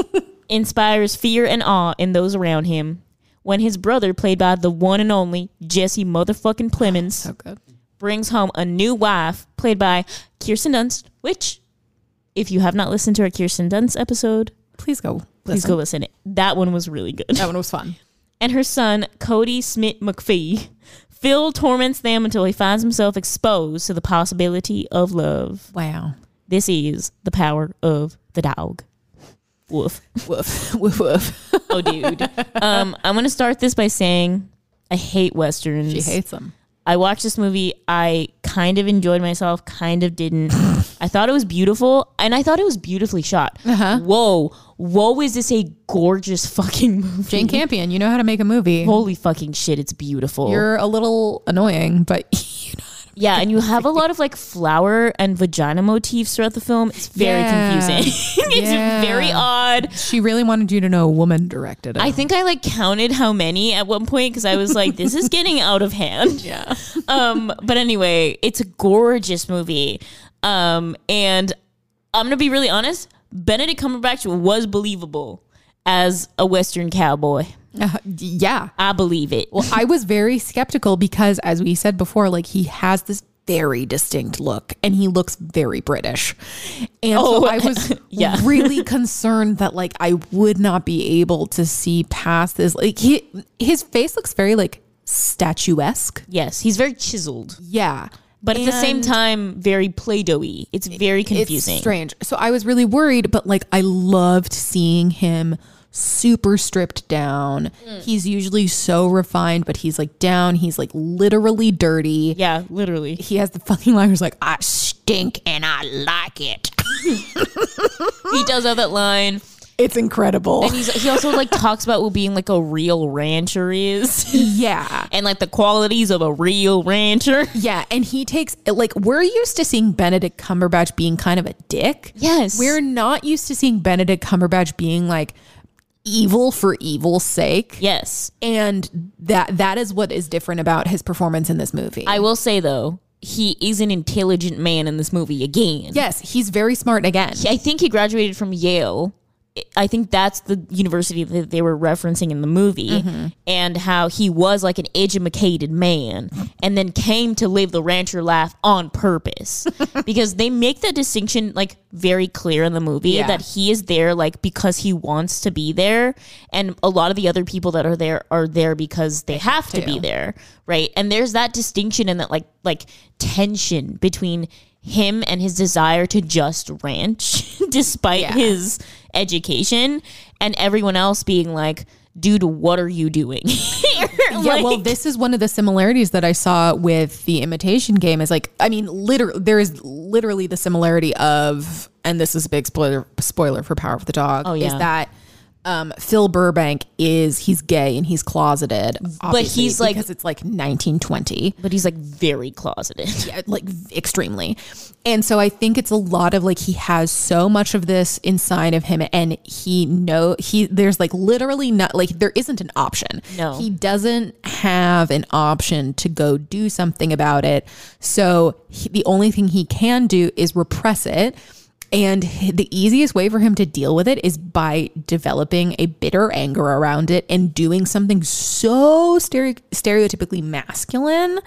inspires fear and awe in those around him when his brother, played by the one and only Jesse motherfucking Plemons, So good. brings home a new wife, played by Kirsten Dunst, which, if you have not listened to our Kirsten Dunst episode, Please go. please listen. go listen. That one was really good. That one was fun. And her son, Cody Smith McPhee. Phil torments them until he finds himself exposed to the possibility of love. Wow. This is the power of the dog. Woof. Woof. Woof woof. Oh, dude. um, I'm going to start this by saying I hate Westerns. She hates them. I watched this movie. I kind of enjoyed myself, kind of didn't. I thought it was beautiful, and I thought it was beautifully shot. Uh-huh. Whoa. Whoa, is this a gorgeous fucking movie? Jane Campion, you know how to make a movie. Holy fucking shit, it's beautiful. You're a little annoying, but you know. Yeah, and you have a lot of like flower and vagina motifs throughout the film. It's very Yeah. confusing. It's Yeah. very odd. She really wanted you to know a woman directed it. I think I like counted how many at one point because I was like, this is getting out of hand. Yeah. Um, but anyway, it's a gorgeous movie. Um, and I'm gonna be really honest, Benedict Cumberbatch was believable as a Western cowboy. Uh, yeah. I believe it. Well, I was very skeptical because, as we said before, like he has this very distinct look and he looks very British. And Oh, so I was yeah. really concerned that like I would not be able to see past this. Like he, his face looks very like statuesque. Yes, he's very chiseled, Yeah. but at the same And time, very Play-Doh-y. It's very confusing. It's strange. So I was really worried, but like I loved seeing him super stripped down. Mm. He's usually so refined, but he's like down. He's like literally dirty. Yeah, literally. He has the fucking line where he's like, I stink and I like it. He does have that line. It's incredible. And he's, he also like talks about what being like a real rancher is yeah. and like the qualities of a real rancher. Yeah. And he takes, like, we're used to seeing Benedict Cumberbatch being kind of a dick. Yes. We're not used to seeing Benedict Cumberbatch being like evil for evil's sake. Yes. And that that is what is different about his performance in this movie. I will say, though, he is an intelligent man in this movie again. Yes, he's very smart again. I think he graduated from Yale. I think that's the university that they were referencing in the movie, mm-hmm. and how he was like an educated man and then came to live the rancher life on purpose because they make that distinction like very clear in the movie yeah. that he is there like because he wants to be there, and a lot of the other people that are there are there because they have to be there, right? And there's that distinction and that like like tension between him and his desire to just ranch despite yeah. his education, and everyone else being like, dude, what are you doing here? Yeah, like, well, this is one of the similarities that I saw with The Imitation Game is like, I mean, literally, there is literally the similarity of, and this is a big spoiler spoiler for Power of the Dog, oh, yeah. is that um, Phil Burbank is, he's gay and he's closeted, but he's like, because it's like nineteen twenty. But he's like very closeted. Yeah, like extremely. And so I think it's a lot of like, he has so much of this inside of him, and he know he, there's like literally not like, there isn't an option. No. He doesn't have an option to go do something about it. So he, the only thing he can do is repress it. And the easiest way for him to deal with it is by developing a bitter anger around it and doing something so stere- stereotypically masculine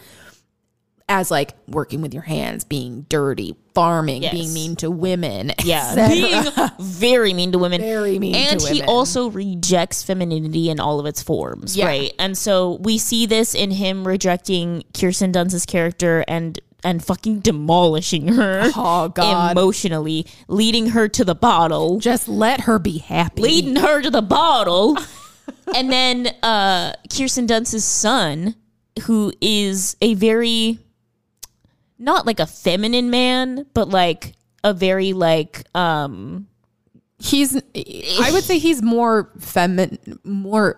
as like working with your hands, being dirty, farming, yes. being mean to women. Yeah, being very mean to women. Very mean and to he women. also rejects femininity in all of its forms, Yeah. right? And so we see this in him rejecting Kirsten Dunst's character and and fucking demolishing her Oh, God. emotionally, leading her to the bottle. Just let her be happy. Leading her to the bottle. And then uh, Kirsten Dunst's son, who is a very, not like a feminine man, but like a very like, um, He's, I would say he's more feminine, more,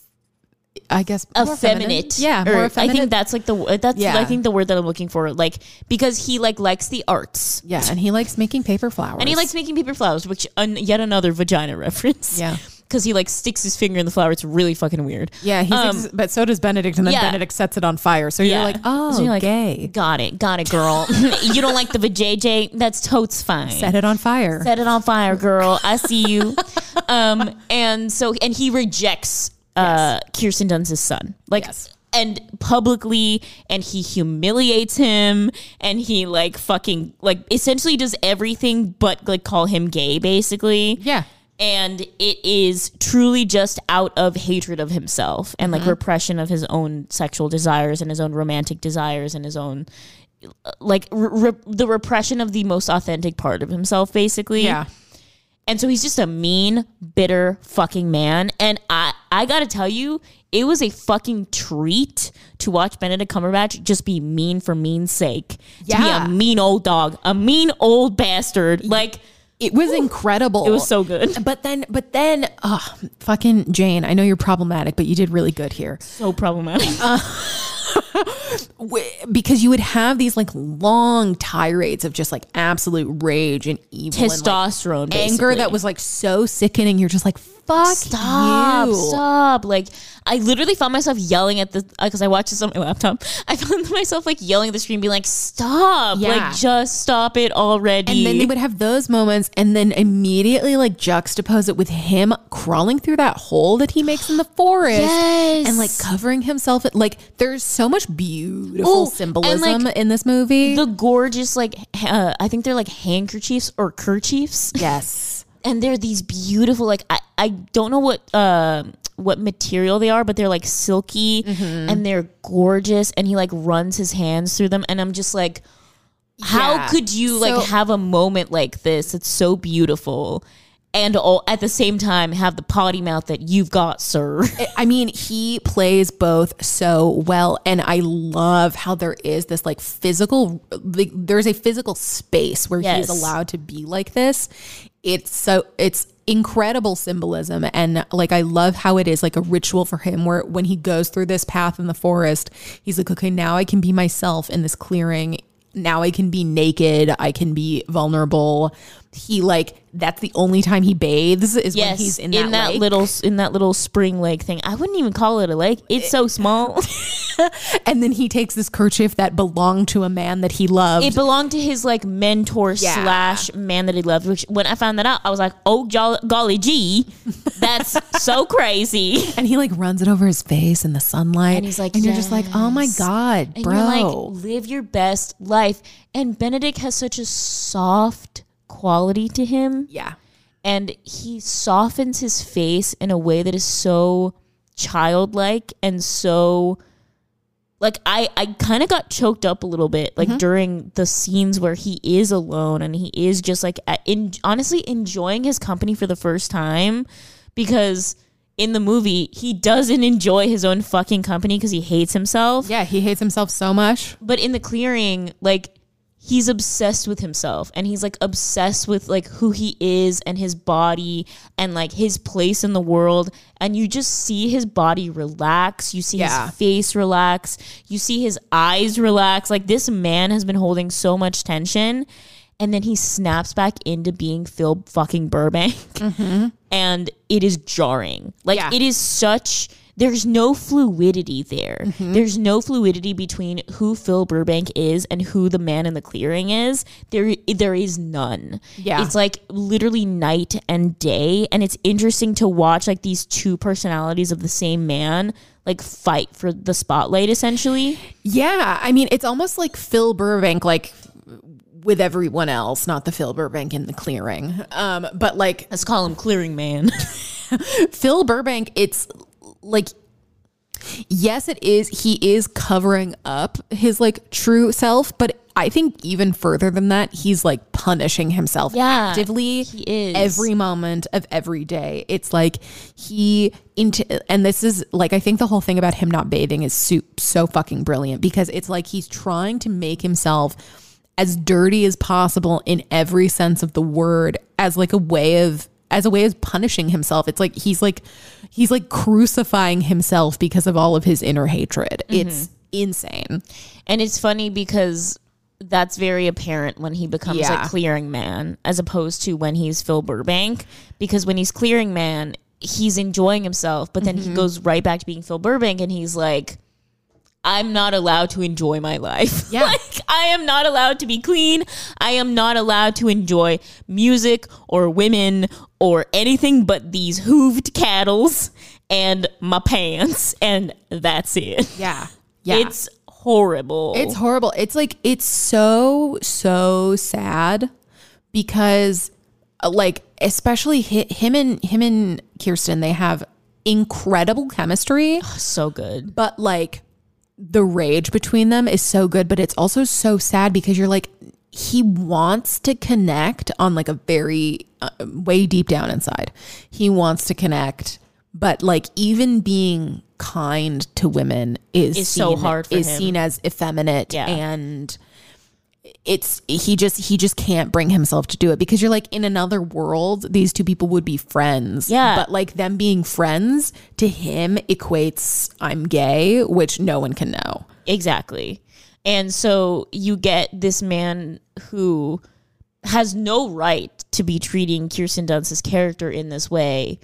I guess, more effeminate. Yeah, Or more I effeminate. think that's like the that's Yeah. I think the word that I'm looking for. Like, because he like likes the arts. Yeah, and he likes making paper flowers. And he likes making paper flowers, which un, yet another vagina reference. Yeah. Because he like sticks his finger in the flower. It's really fucking weird. Yeah, he's Um, ex- but so does Benedict, and then yeah. Benedict sets it on fire. So you're Yeah. like, oh, So you're like, gay. Got it, got it, girl. You don't like the vajayjay? That's totes fine. Set it on fire. Set it on fire, girl. I see you. um, and so and he rejects uh, Kirsten Dunst's son, like, Yes. and publicly, and he humiliates him, and he like fucking like essentially does everything but like call him gay, basically. Yeah. And it is truly just out of hatred of himself and like repression of his own sexual desires and his own romantic desires and his own like re- re- the repression of the most authentic part of himself, basically. Yeah. And so he's just a mean, bitter fucking man. And I, I gotta tell you, it was a fucking treat to watch Benedict Cumberbatch just be mean for mean's sake. Yeah. To be a mean old dog, a mean old bastard. Like, It was incredible. it was so good. But then, but then, oh, fucking Jane, I know you're problematic, but you did really good here. So problematic. W- Because you would have these like long tirades of just like absolute rage and evil Testosterone, and, like, anger basically. that was like so sickening. You're just like, fuck Stop, you. stop. Like, I literally found myself yelling at the, because I watched this on my laptop. I found myself like yelling at the screen, being like, stop. Yeah. Like, just stop it already. And then they would have those moments and then immediately like juxtapose it with him crawling through that hole that he makes in the forest. Yes. And like covering himself. Like there's so much beautiful Oh, symbolism and, like, in this movie. the gorgeous, like, uh, I think they're like handkerchiefs or kerchiefs. yes. And they're these beautiful, like, I, I don't know what uh, what material they are, but they're like silky and they're gorgeous. And he like runs his hands through them. And I'm just like, how Yeah. could you So- like have a moment like this? It's so beautiful. And all, at the same time, have the potty mouth that you've got, sir. I mean, he plays both so well. And I love how there is this like physical, like, there's a physical space where Yes. he's allowed to be like this. It's so, it's incredible symbolism. And like, I love how it is like a ritual for him where when he goes through this path in the forest, he's like, okay, now I can be myself in this clearing. now I can be naked. I can be vulnerable. He like, that's the only time he bathes is yes, when he's in that, in that lake. little in that little spring lake thing. I wouldn't even call it a lake. It's so small. And then he takes this kerchief that belonged to a man that he loved. It belonged to his like mentor Yeah. slash man that he loved. Which when I found that out, I was like, oh jolly, golly gee, that's so crazy. and he like runs it over his face in the sunlight. And he's like, and you're just like, oh my yes. God, And bro. you're like, live your best life. And Benedict has such a soft quality to him. yeah. And he softens his face in a way that is so childlike and so like I, I kind of got choked up a little bit like during the scenes where he is alone and he is just like at, in, honestly enjoying his company for the first time, because in the movie he doesn't enjoy his own fucking company because he hates himself. Yeah, he hates himself so much. But in The Clearing, like, he's obsessed with himself and he's like obsessed with like who he is and his body and like his place in the world. And you just see his body relax. You see Yeah. his face relax. You see his eyes relax. Like, this man has been holding so much tension. And then he snaps back into being Phil fucking Burbank. And it is jarring. Like, Yeah. it is such... There's no fluidity there. Mm-hmm. There's no fluidity between who Phil Burbank is and who the man in The Clearing is. There, there is none. Yeah. It's like literally night and day. And it's interesting to watch like these two personalities of the same man like fight for the spotlight essentially. Yeah, I mean, it's almost like Phil Burbank, like with everyone else, not the Phil Burbank in The Clearing. Um, but like Let's call him Clearing Man. Phil Burbank, it's like, yes, it is. He is covering up his like true self, but I think even further than that, he's like punishing himself Yeah, actively he is. every moment of every day. It's like he into, and this is like, I think the whole thing about him not bathing is so, so fucking brilliant, because it's like he's trying to make himself as dirty as possible in every sense of the word, as like a way of as a way of punishing himself. It's like he's like he's like crucifying himself because of all of his inner hatred. Mm-hmm. It's insane. And it's funny because that's very apparent when he becomes Yeah. a Clearing Man as opposed to when he's Phil Burbank. Because when he's Clearing Man, he's enjoying himself, but then Mm-hmm. he goes right back to being Phil Burbank and he's like, I'm not allowed to enjoy my life. Yeah. Like, I am not allowed to be clean. I am not allowed to enjoy music or women or anything but these hooved cattles and my pants. And that's it. Yeah. Yeah. It's horrible. It's horrible. It's like, it's so, so sad because uh, like, especially hi- him and him and Kirsten, they have incredible chemistry, so good. but like the rage between them is so good, but it's also so sad because you're like, he wants to connect on like a very uh, way deep down inside. He wants to connect, but like even being kind to women is Is seen, so hard for is him. seen as effeminate. Yeah. And it's he just he just can't bring himself to do it, because you're like, in another world these two people would be friends. Yeah. But like them being friends to him equates I'm gay, which no one can know. Exactly. And so you get this man who has no right to be treating Kirsten Dunst's character in this way,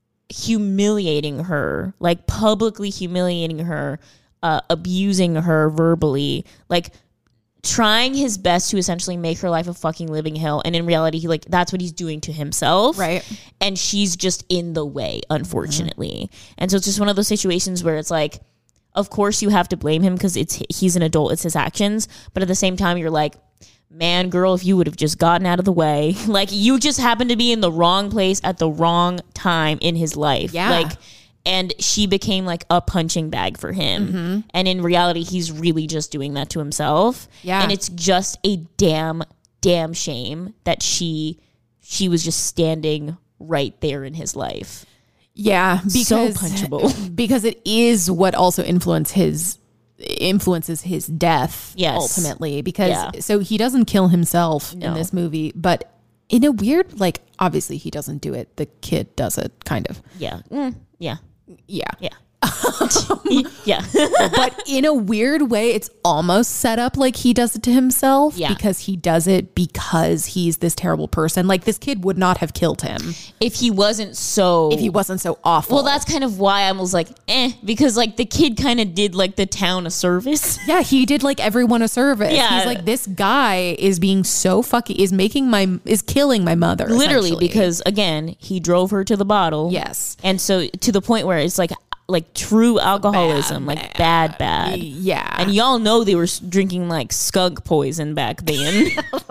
humiliating her, like publicly humiliating her, uh, abusing her verbally, like trying his best to essentially make her life a fucking living hell. And in reality, he like that's what he's doing to himself. Right. And she's just in the way, unfortunately. Mm-hmm. And so it's just one of those situations where it's like, of course you have to blame him because it's he's an adult, it's his actions. But at the same time, you're like, man, girl, if you would have just gotten out of the way, like you just happened to be in the wrong place at the wrong time in his life. Yeah. Like, and she became like a punching bag for him. Mm-hmm. And in reality, he's really just doing that to himself. Yeah. And it's just a damn, damn shame that she she was just standing right there in his life. Yeah, because So punchable. because it is what also influence his influences his death. Yes. Ultimately, because Yeah. so he doesn't kill himself No. in this movie, but in a weird, like, obviously he doesn't do it. The kid does it, kind of. Yeah. Mm, yeah. Yeah. Yeah. yeah. But in a weird way, it's almost set up like he does it to himself Yeah. because he does it because he's this terrible person. Like this kid would not have killed him If he wasn't so if he wasn't so awful. Well, that's kind of why I was like, eh, because like the kid kind of did like the town a service. yeah, he did like everyone a service. Yeah. He's like, this guy is being so fucking, is making my, is killing my mother. Literally, essentially. because again, he drove her to the bottle. Yes. And so to the point where it's like like true alcoholism, Bad, like bad, bad. Yeah. And y'all know they were s- drinking like skunk poison back then.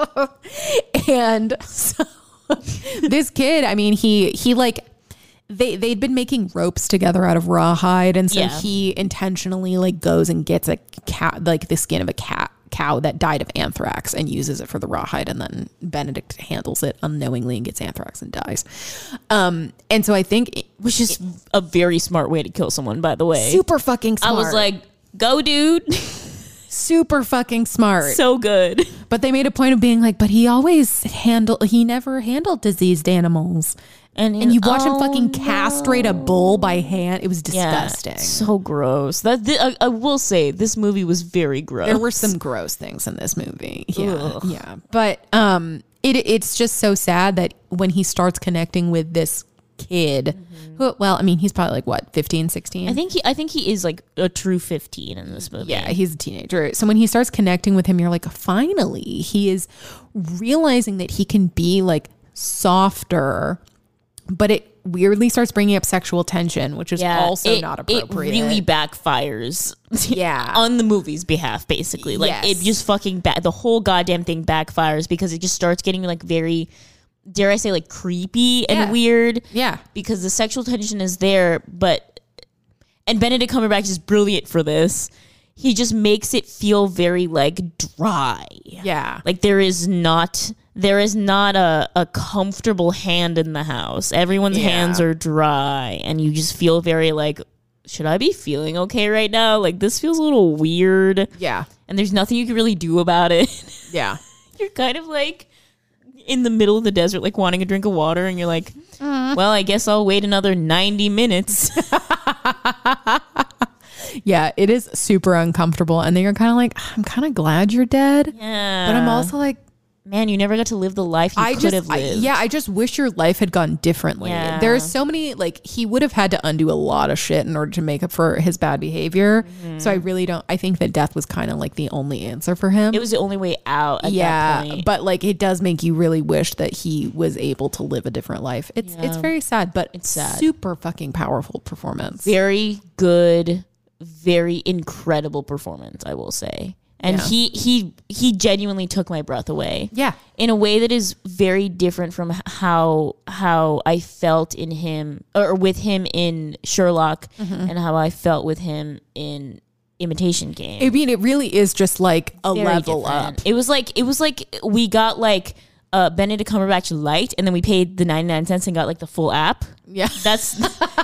And so this kid, I mean, he, he like, they, they'd been making ropes together out of rawhide. And so Yeah. he intentionally like goes and gets a cat, like the skin of a cat cow that died of anthrax and uses it for the rawhide. And then Benedict handles it unknowingly and gets anthrax and dies. Um, and so I think it, Which is a very smart way to kill someone, by the way. super fucking smart. I was like, go dude. super fucking smart. So good. But they made a point of being like, but he always handled, he never handled diseased animals. And, And you watch him oh, fucking castrate a bull by hand. It was yeah, disgusting. so gross. That th- I, I will say, this movie was very gross. There were some gross things in this movie. Yeah. Ugh. Yeah. But um it it's just so sad that when he starts connecting with this kid, who, well, I mean, he's probably like what, fifteen, sixteen? I think he, I think he is like a true fifteen in this movie. Yeah, he's a teenager. So when he starts connecting with him, you're like, finally, he is realizing that he can be like softer, but it weirdly starts bringing up sexual tension, which is Yeah, also it- not appropriate. It really backfires. Yeah. on the movie's behalf, basically. Like Yes. it just fucking ba- the whole goddamn thing backfires because it just starts getting like very, dare I say, like creepy and Yeah. weird. Yeah. Because the sexual tension is there, but and Benedict Cumberbatch is brilliant for this. He just makes it feel very like dry. Yeah. Like there is not there is not a, a comfortable hand in the house. Everyone's Yeah. hands are dry and you just feel very like, should I be feeling okay right now? Like this feels a little weird. Yeah. And there's nothing you can really do about it. Yeah. You're kind of like in the middle of the desert, like wanting a drink of water, and you're like, well, I guess I'll wait another ninety minutes. Yeah, it is super uncomfortable. And then you're kind of like, I'm kind of glad you're dead. Yeah. But I'm also like, man, you never got to live the life you I could just, have I, lived. yeah, I just wish your life had gone differently. Yeah. There's so many, like, he would have had to undo a lot of shit in order to make up for his bad behavior. Mm-hmm. So I really don't, I think that death was kind of like the only answer for him. It was the only way out at yeah, that point. but like it does make you really wish that he was able to live a different life. It's it's Yeah. very sad, but It's sad. super fucking powerful performance. Very good, very incredible performance, I will say. And Yeah. he he he genuinely took my breath away. Yeah. In a way that is very different from how how I felt in him or with him in Sherlock Mm-hmm. and how I felt with him in Imitation Game. I mean, it really is just like a Very level different. up. It was like it was like we got like uh, Benedict Cumberbatch light, and then we paid the ninety-nine cents and got like the full app. Yeah. That's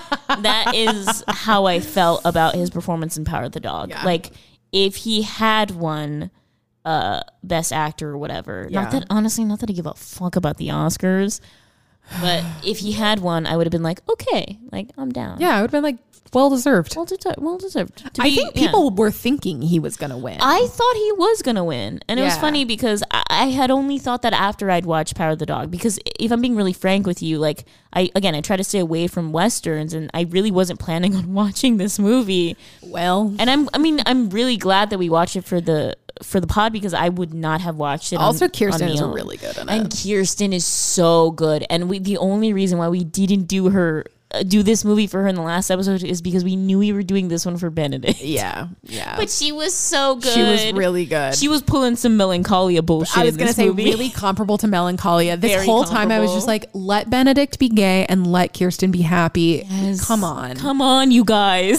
that is how I felt about his performance in Power of the Dog. Yeah. Like if he had won uh, Best Actor or whatever. Yeah. Not that honestly, not that I give a fuck about the Oscars, but if he had one, I would have been like, okay, like I'm down. Yeah, I would have been like, well deserved. well deserved. Well deserved. To I be- think yeah. people were thinking he was going to win. I thought he was gonna win, and it was Yeah. funny because I, I had only thought that after I'd watched Power of the Dog. Because if I'm being really frank with you, like I again, I try to stay away from westerns, and I really wasn't planning on watching this movie. well, And I'm, I mean, I'm really glad that we watched it for the for the pod because I would not have watched it. also on, Kirsten on is my own. really good in and it. Kirsten is so good. And we, the only reason why we didn't do her. Uh, do this movie for her in the last episode is because we knew we were doing this one for Benedict. Yeah, yeah. But she was so good. she was really good. She was pulling some melancholia bullshit. I was in going to this say movie. really comparable to Melancholia. This Very whole time I was comparable. just like, let Benedict be gay and let Kirsten be happy. Yes. Come on. Come on, you guys.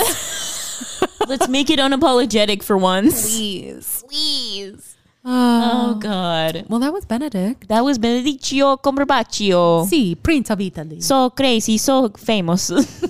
Let's make it unapologetic for once. Please. Please. Oh God. Well, that was Benedict. That was Benedictio Cumberbatch. Si, Prince of Italy. So crazy, so famous.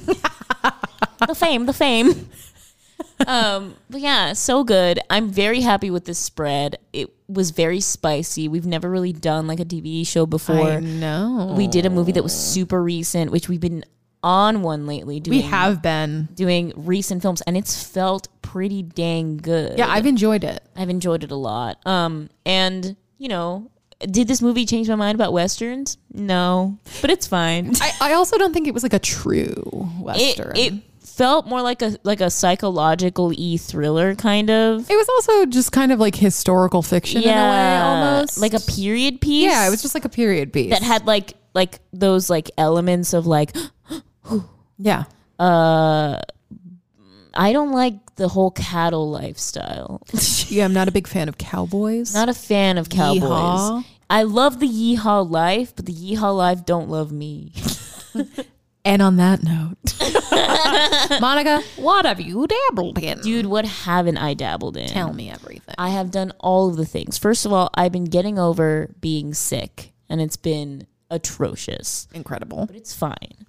the fame, the fame. um, but yeah, so good. I'm very happy with this spread. It was very spicy. We've never really done like a T V show before. I know. We did a movie that was super recent, which we've been on one lately. Doing, We have been. doing recent films, and it's felt pretty dang good. Yeah, I've enjoyed it. I've enjoyed it a lot. Um, and you know, did this movie change my mind about westerns? No, but it's fine. I, I also don't think it was like a true it Western. it felt more like a like a psychological e thriller kind of. It was also just kind of like historical fiction in a way, almost. like a period piece. Yeah, it was just like a period piece. that had like like those like elements of like yeah. uh I don't like the whole cattle lifestyle. Yeah, I'm not a big fan of cowboys. Not a fan of cowboys. Yeehaw. I love the yeehaw life, but the yeehaw life don't love me. And on that note, Monica, what have you dabbled in? Dude, what haven't I dabbled in? Tell me everything. I have done all of the things. First of all, I've been getting over being sick, and it's been atrocious, Incredible. but it's fine.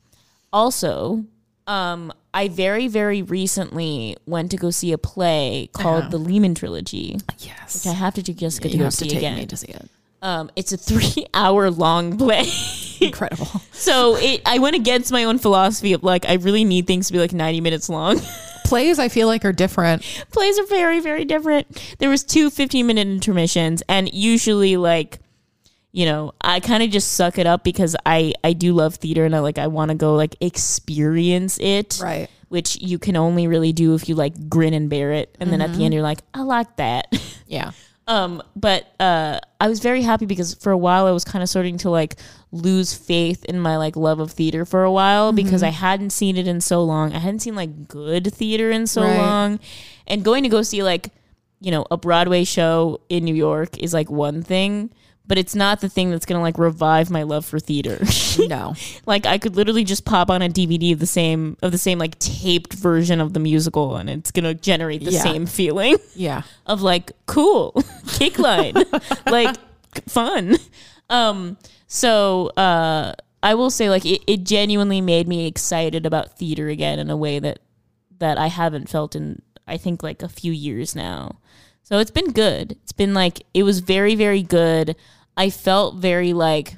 Also, um, I very, very recently went to go see a play called Uh-huh. The Lehman Trilogy, Yes. which I have to take Jessica to you go have to see take again. me to see it. Um, it's a three-hour-long play. Incredible. So it, I went against my own philosophy of like, I really need things to be like ninety minutes long. Plays, I feel like, are different. Plays are very, very different. There was two fifteen-minute intermissions, and usually like, you know, I kind of just suck it up because I, I do love theater and I like, I want to go like experience it. Right. Which you can only really do if you like grin and bear it. And then at the end you're like, I like that. Yeah. Um, but uh, I was very happy because for a while I was kind of starting to like lose faith in my like love of theater for a while because I hadn't seen it in so long. I hadn't seen like good theater in so Right. long, and going to go see like, you know, a Broadway show in New York is like one thing, but it's not the thing that's gonna like revive my love for theater. No. Like I could literally just pop on a D V D of the same of the same like taped version of the musical, and it's gonna generate the Yeah. same feeling Yeah. of like cool kick line, like fun. Um, so uh, I will say like it, it genuinely made me excited about theater again in a way that that I haven't felt in I think like a few years now. So it's been good. It's been like it was very very good. I felt very like.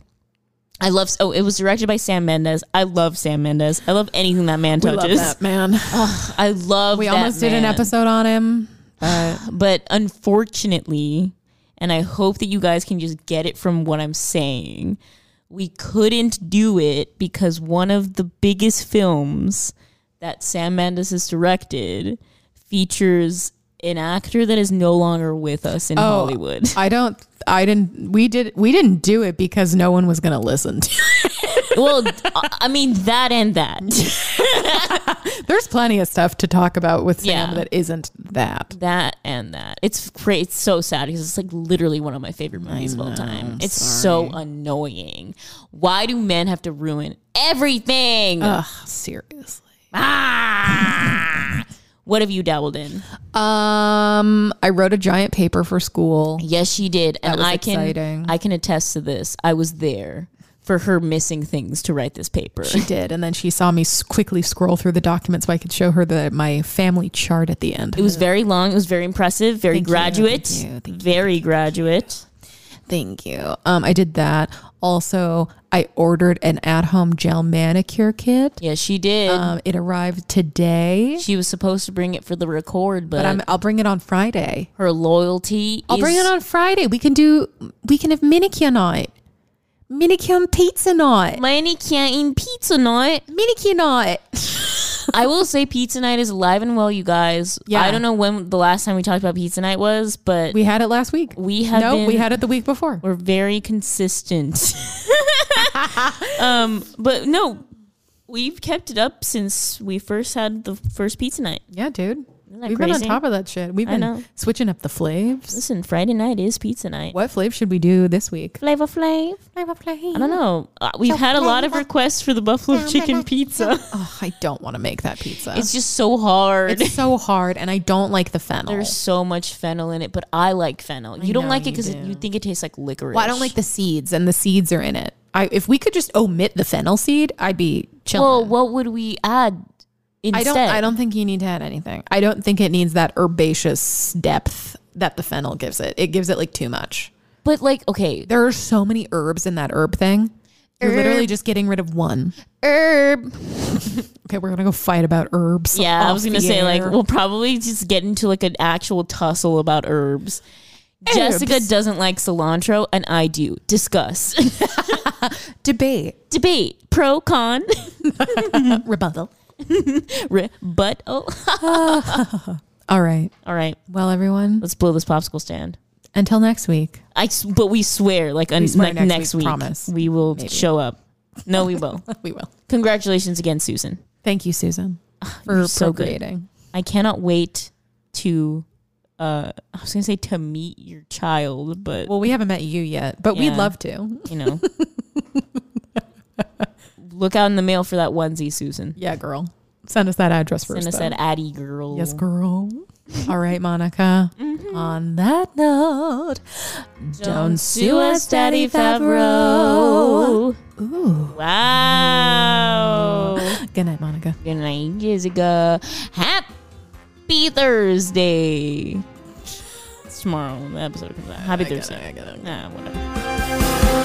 I love. Oh, it was directed by Sam Mendes. I love Sam Mendes. I love anything that man We touches. love that man. I love. We that almost did an man. episode on him. But But unfortunately, and I hope that you guys can just get it from what I'm saying, we couldn't do it because one of the biggest films that Sam Mendes has directed features an actor that is no longer with us in Hollywood. I don't I didn't we did we didn't do it because no one was gonna listen to it. Well, I mean that and that. There's plenty of stuff to talk about with Sam Yeah. that isn't that. That and that. It's great. It's so sad because it's like literally one of my favorite movies of all time. It's so annoying. Why do men have to ruin everything? Ugh, seriously. Ah! What have you dabbled in? Um I wrote a giant paper for school. Yes, she did, and was I can exciting. I can attest to this. I was there for her missing things to write this paper. She did, and then she saw me s- quickly scroll through the documents so I could show her the my family chart at the end. It was very long. It was very impressive. Very Thank you, graduate. thank you, thank you, very graduate. Thank you. Um, I did that. Also, I ordered an at-home gel manicure kit. Yes, she did. Um, it arrived today, she was supposed to bring it for the record, but, but I'm, I'll bring it on Friday. her loyalty. I'll is, bring it on Friday. We can do. We can have manicure night, manicure and pizza night, Miney can't eat pizza night. manicure night. I will say pizza night is alive and well, you guys. Yeah. I don't know when the last time we talked about pizza night was, but we, We had it last week. have no, been, we had it the week before. we're very consistent. um, but no, we've kept it up since we first had the first pizza night. Yeah, dude. that We've been on crazy? top of that shit. We've I been know. switching up the flavors. Listen, Friday night is pizza night. What flavor should we do this week? Flavor Flav? Flavor flavor. I don't know. Uh, we've had a lot of requests for the buffalo chicken pizza. Oh, I don't want to make that pizza. It's just so hard. It's so hard, and I don't like the fennel. There's so much fennel in it, but I like fennel. You don't know like it you because do. you think it tastes like licorice. Well, I don't like the seeds, and the seeds are in it. I if we could just omit the fennel seed, I'd be chilling. Well, what would we add instead? I don't. I don't think you need to add anything. I don't think it needs that herbaceous depth that the fennel gives it. It gives it like too much. But like, okay, There are so many herbs in that herb thing. You're literally just getting rid of one. Herb. Okay, we're gonna go fight about herbs. Yeah, I off was gonna the say air. like we'll probably just get into like an actual tussle about herbs. Herbs. Jessica doesn't like cilantro, and I do. Discuss. debate, Debate. Pro, con. rebuttal. Rebuttal. All right. All right, Well, everyone, let's blow this popsicle stand. until next week. I, s- but we swear, like, un, swear like next next, week, week, promise. we will Maybe. show up. No, we will. We will. Congratulations again, Susan. Thank you, Susan, for You're so good. procreating. I cannot wait to. Uh, I was gonna say to meet your child, but Well, we haven't met you yet, but we'd Yeah. love to. you know, look out in the mail for that onesie, Susan. Yeah, girl. Send us that address first. Send us though. that Addie girl. Yes, girl. All right, Monica. Mm-hmm. On that note, don't sue us, Daddy Favreau. Ooh. Wow. Good night, Monica. Good night, Jessica. Happy Thursday. It's tomorrow when the episode comes out. Happy I get it, Thursday. I get it. Nah, whatever.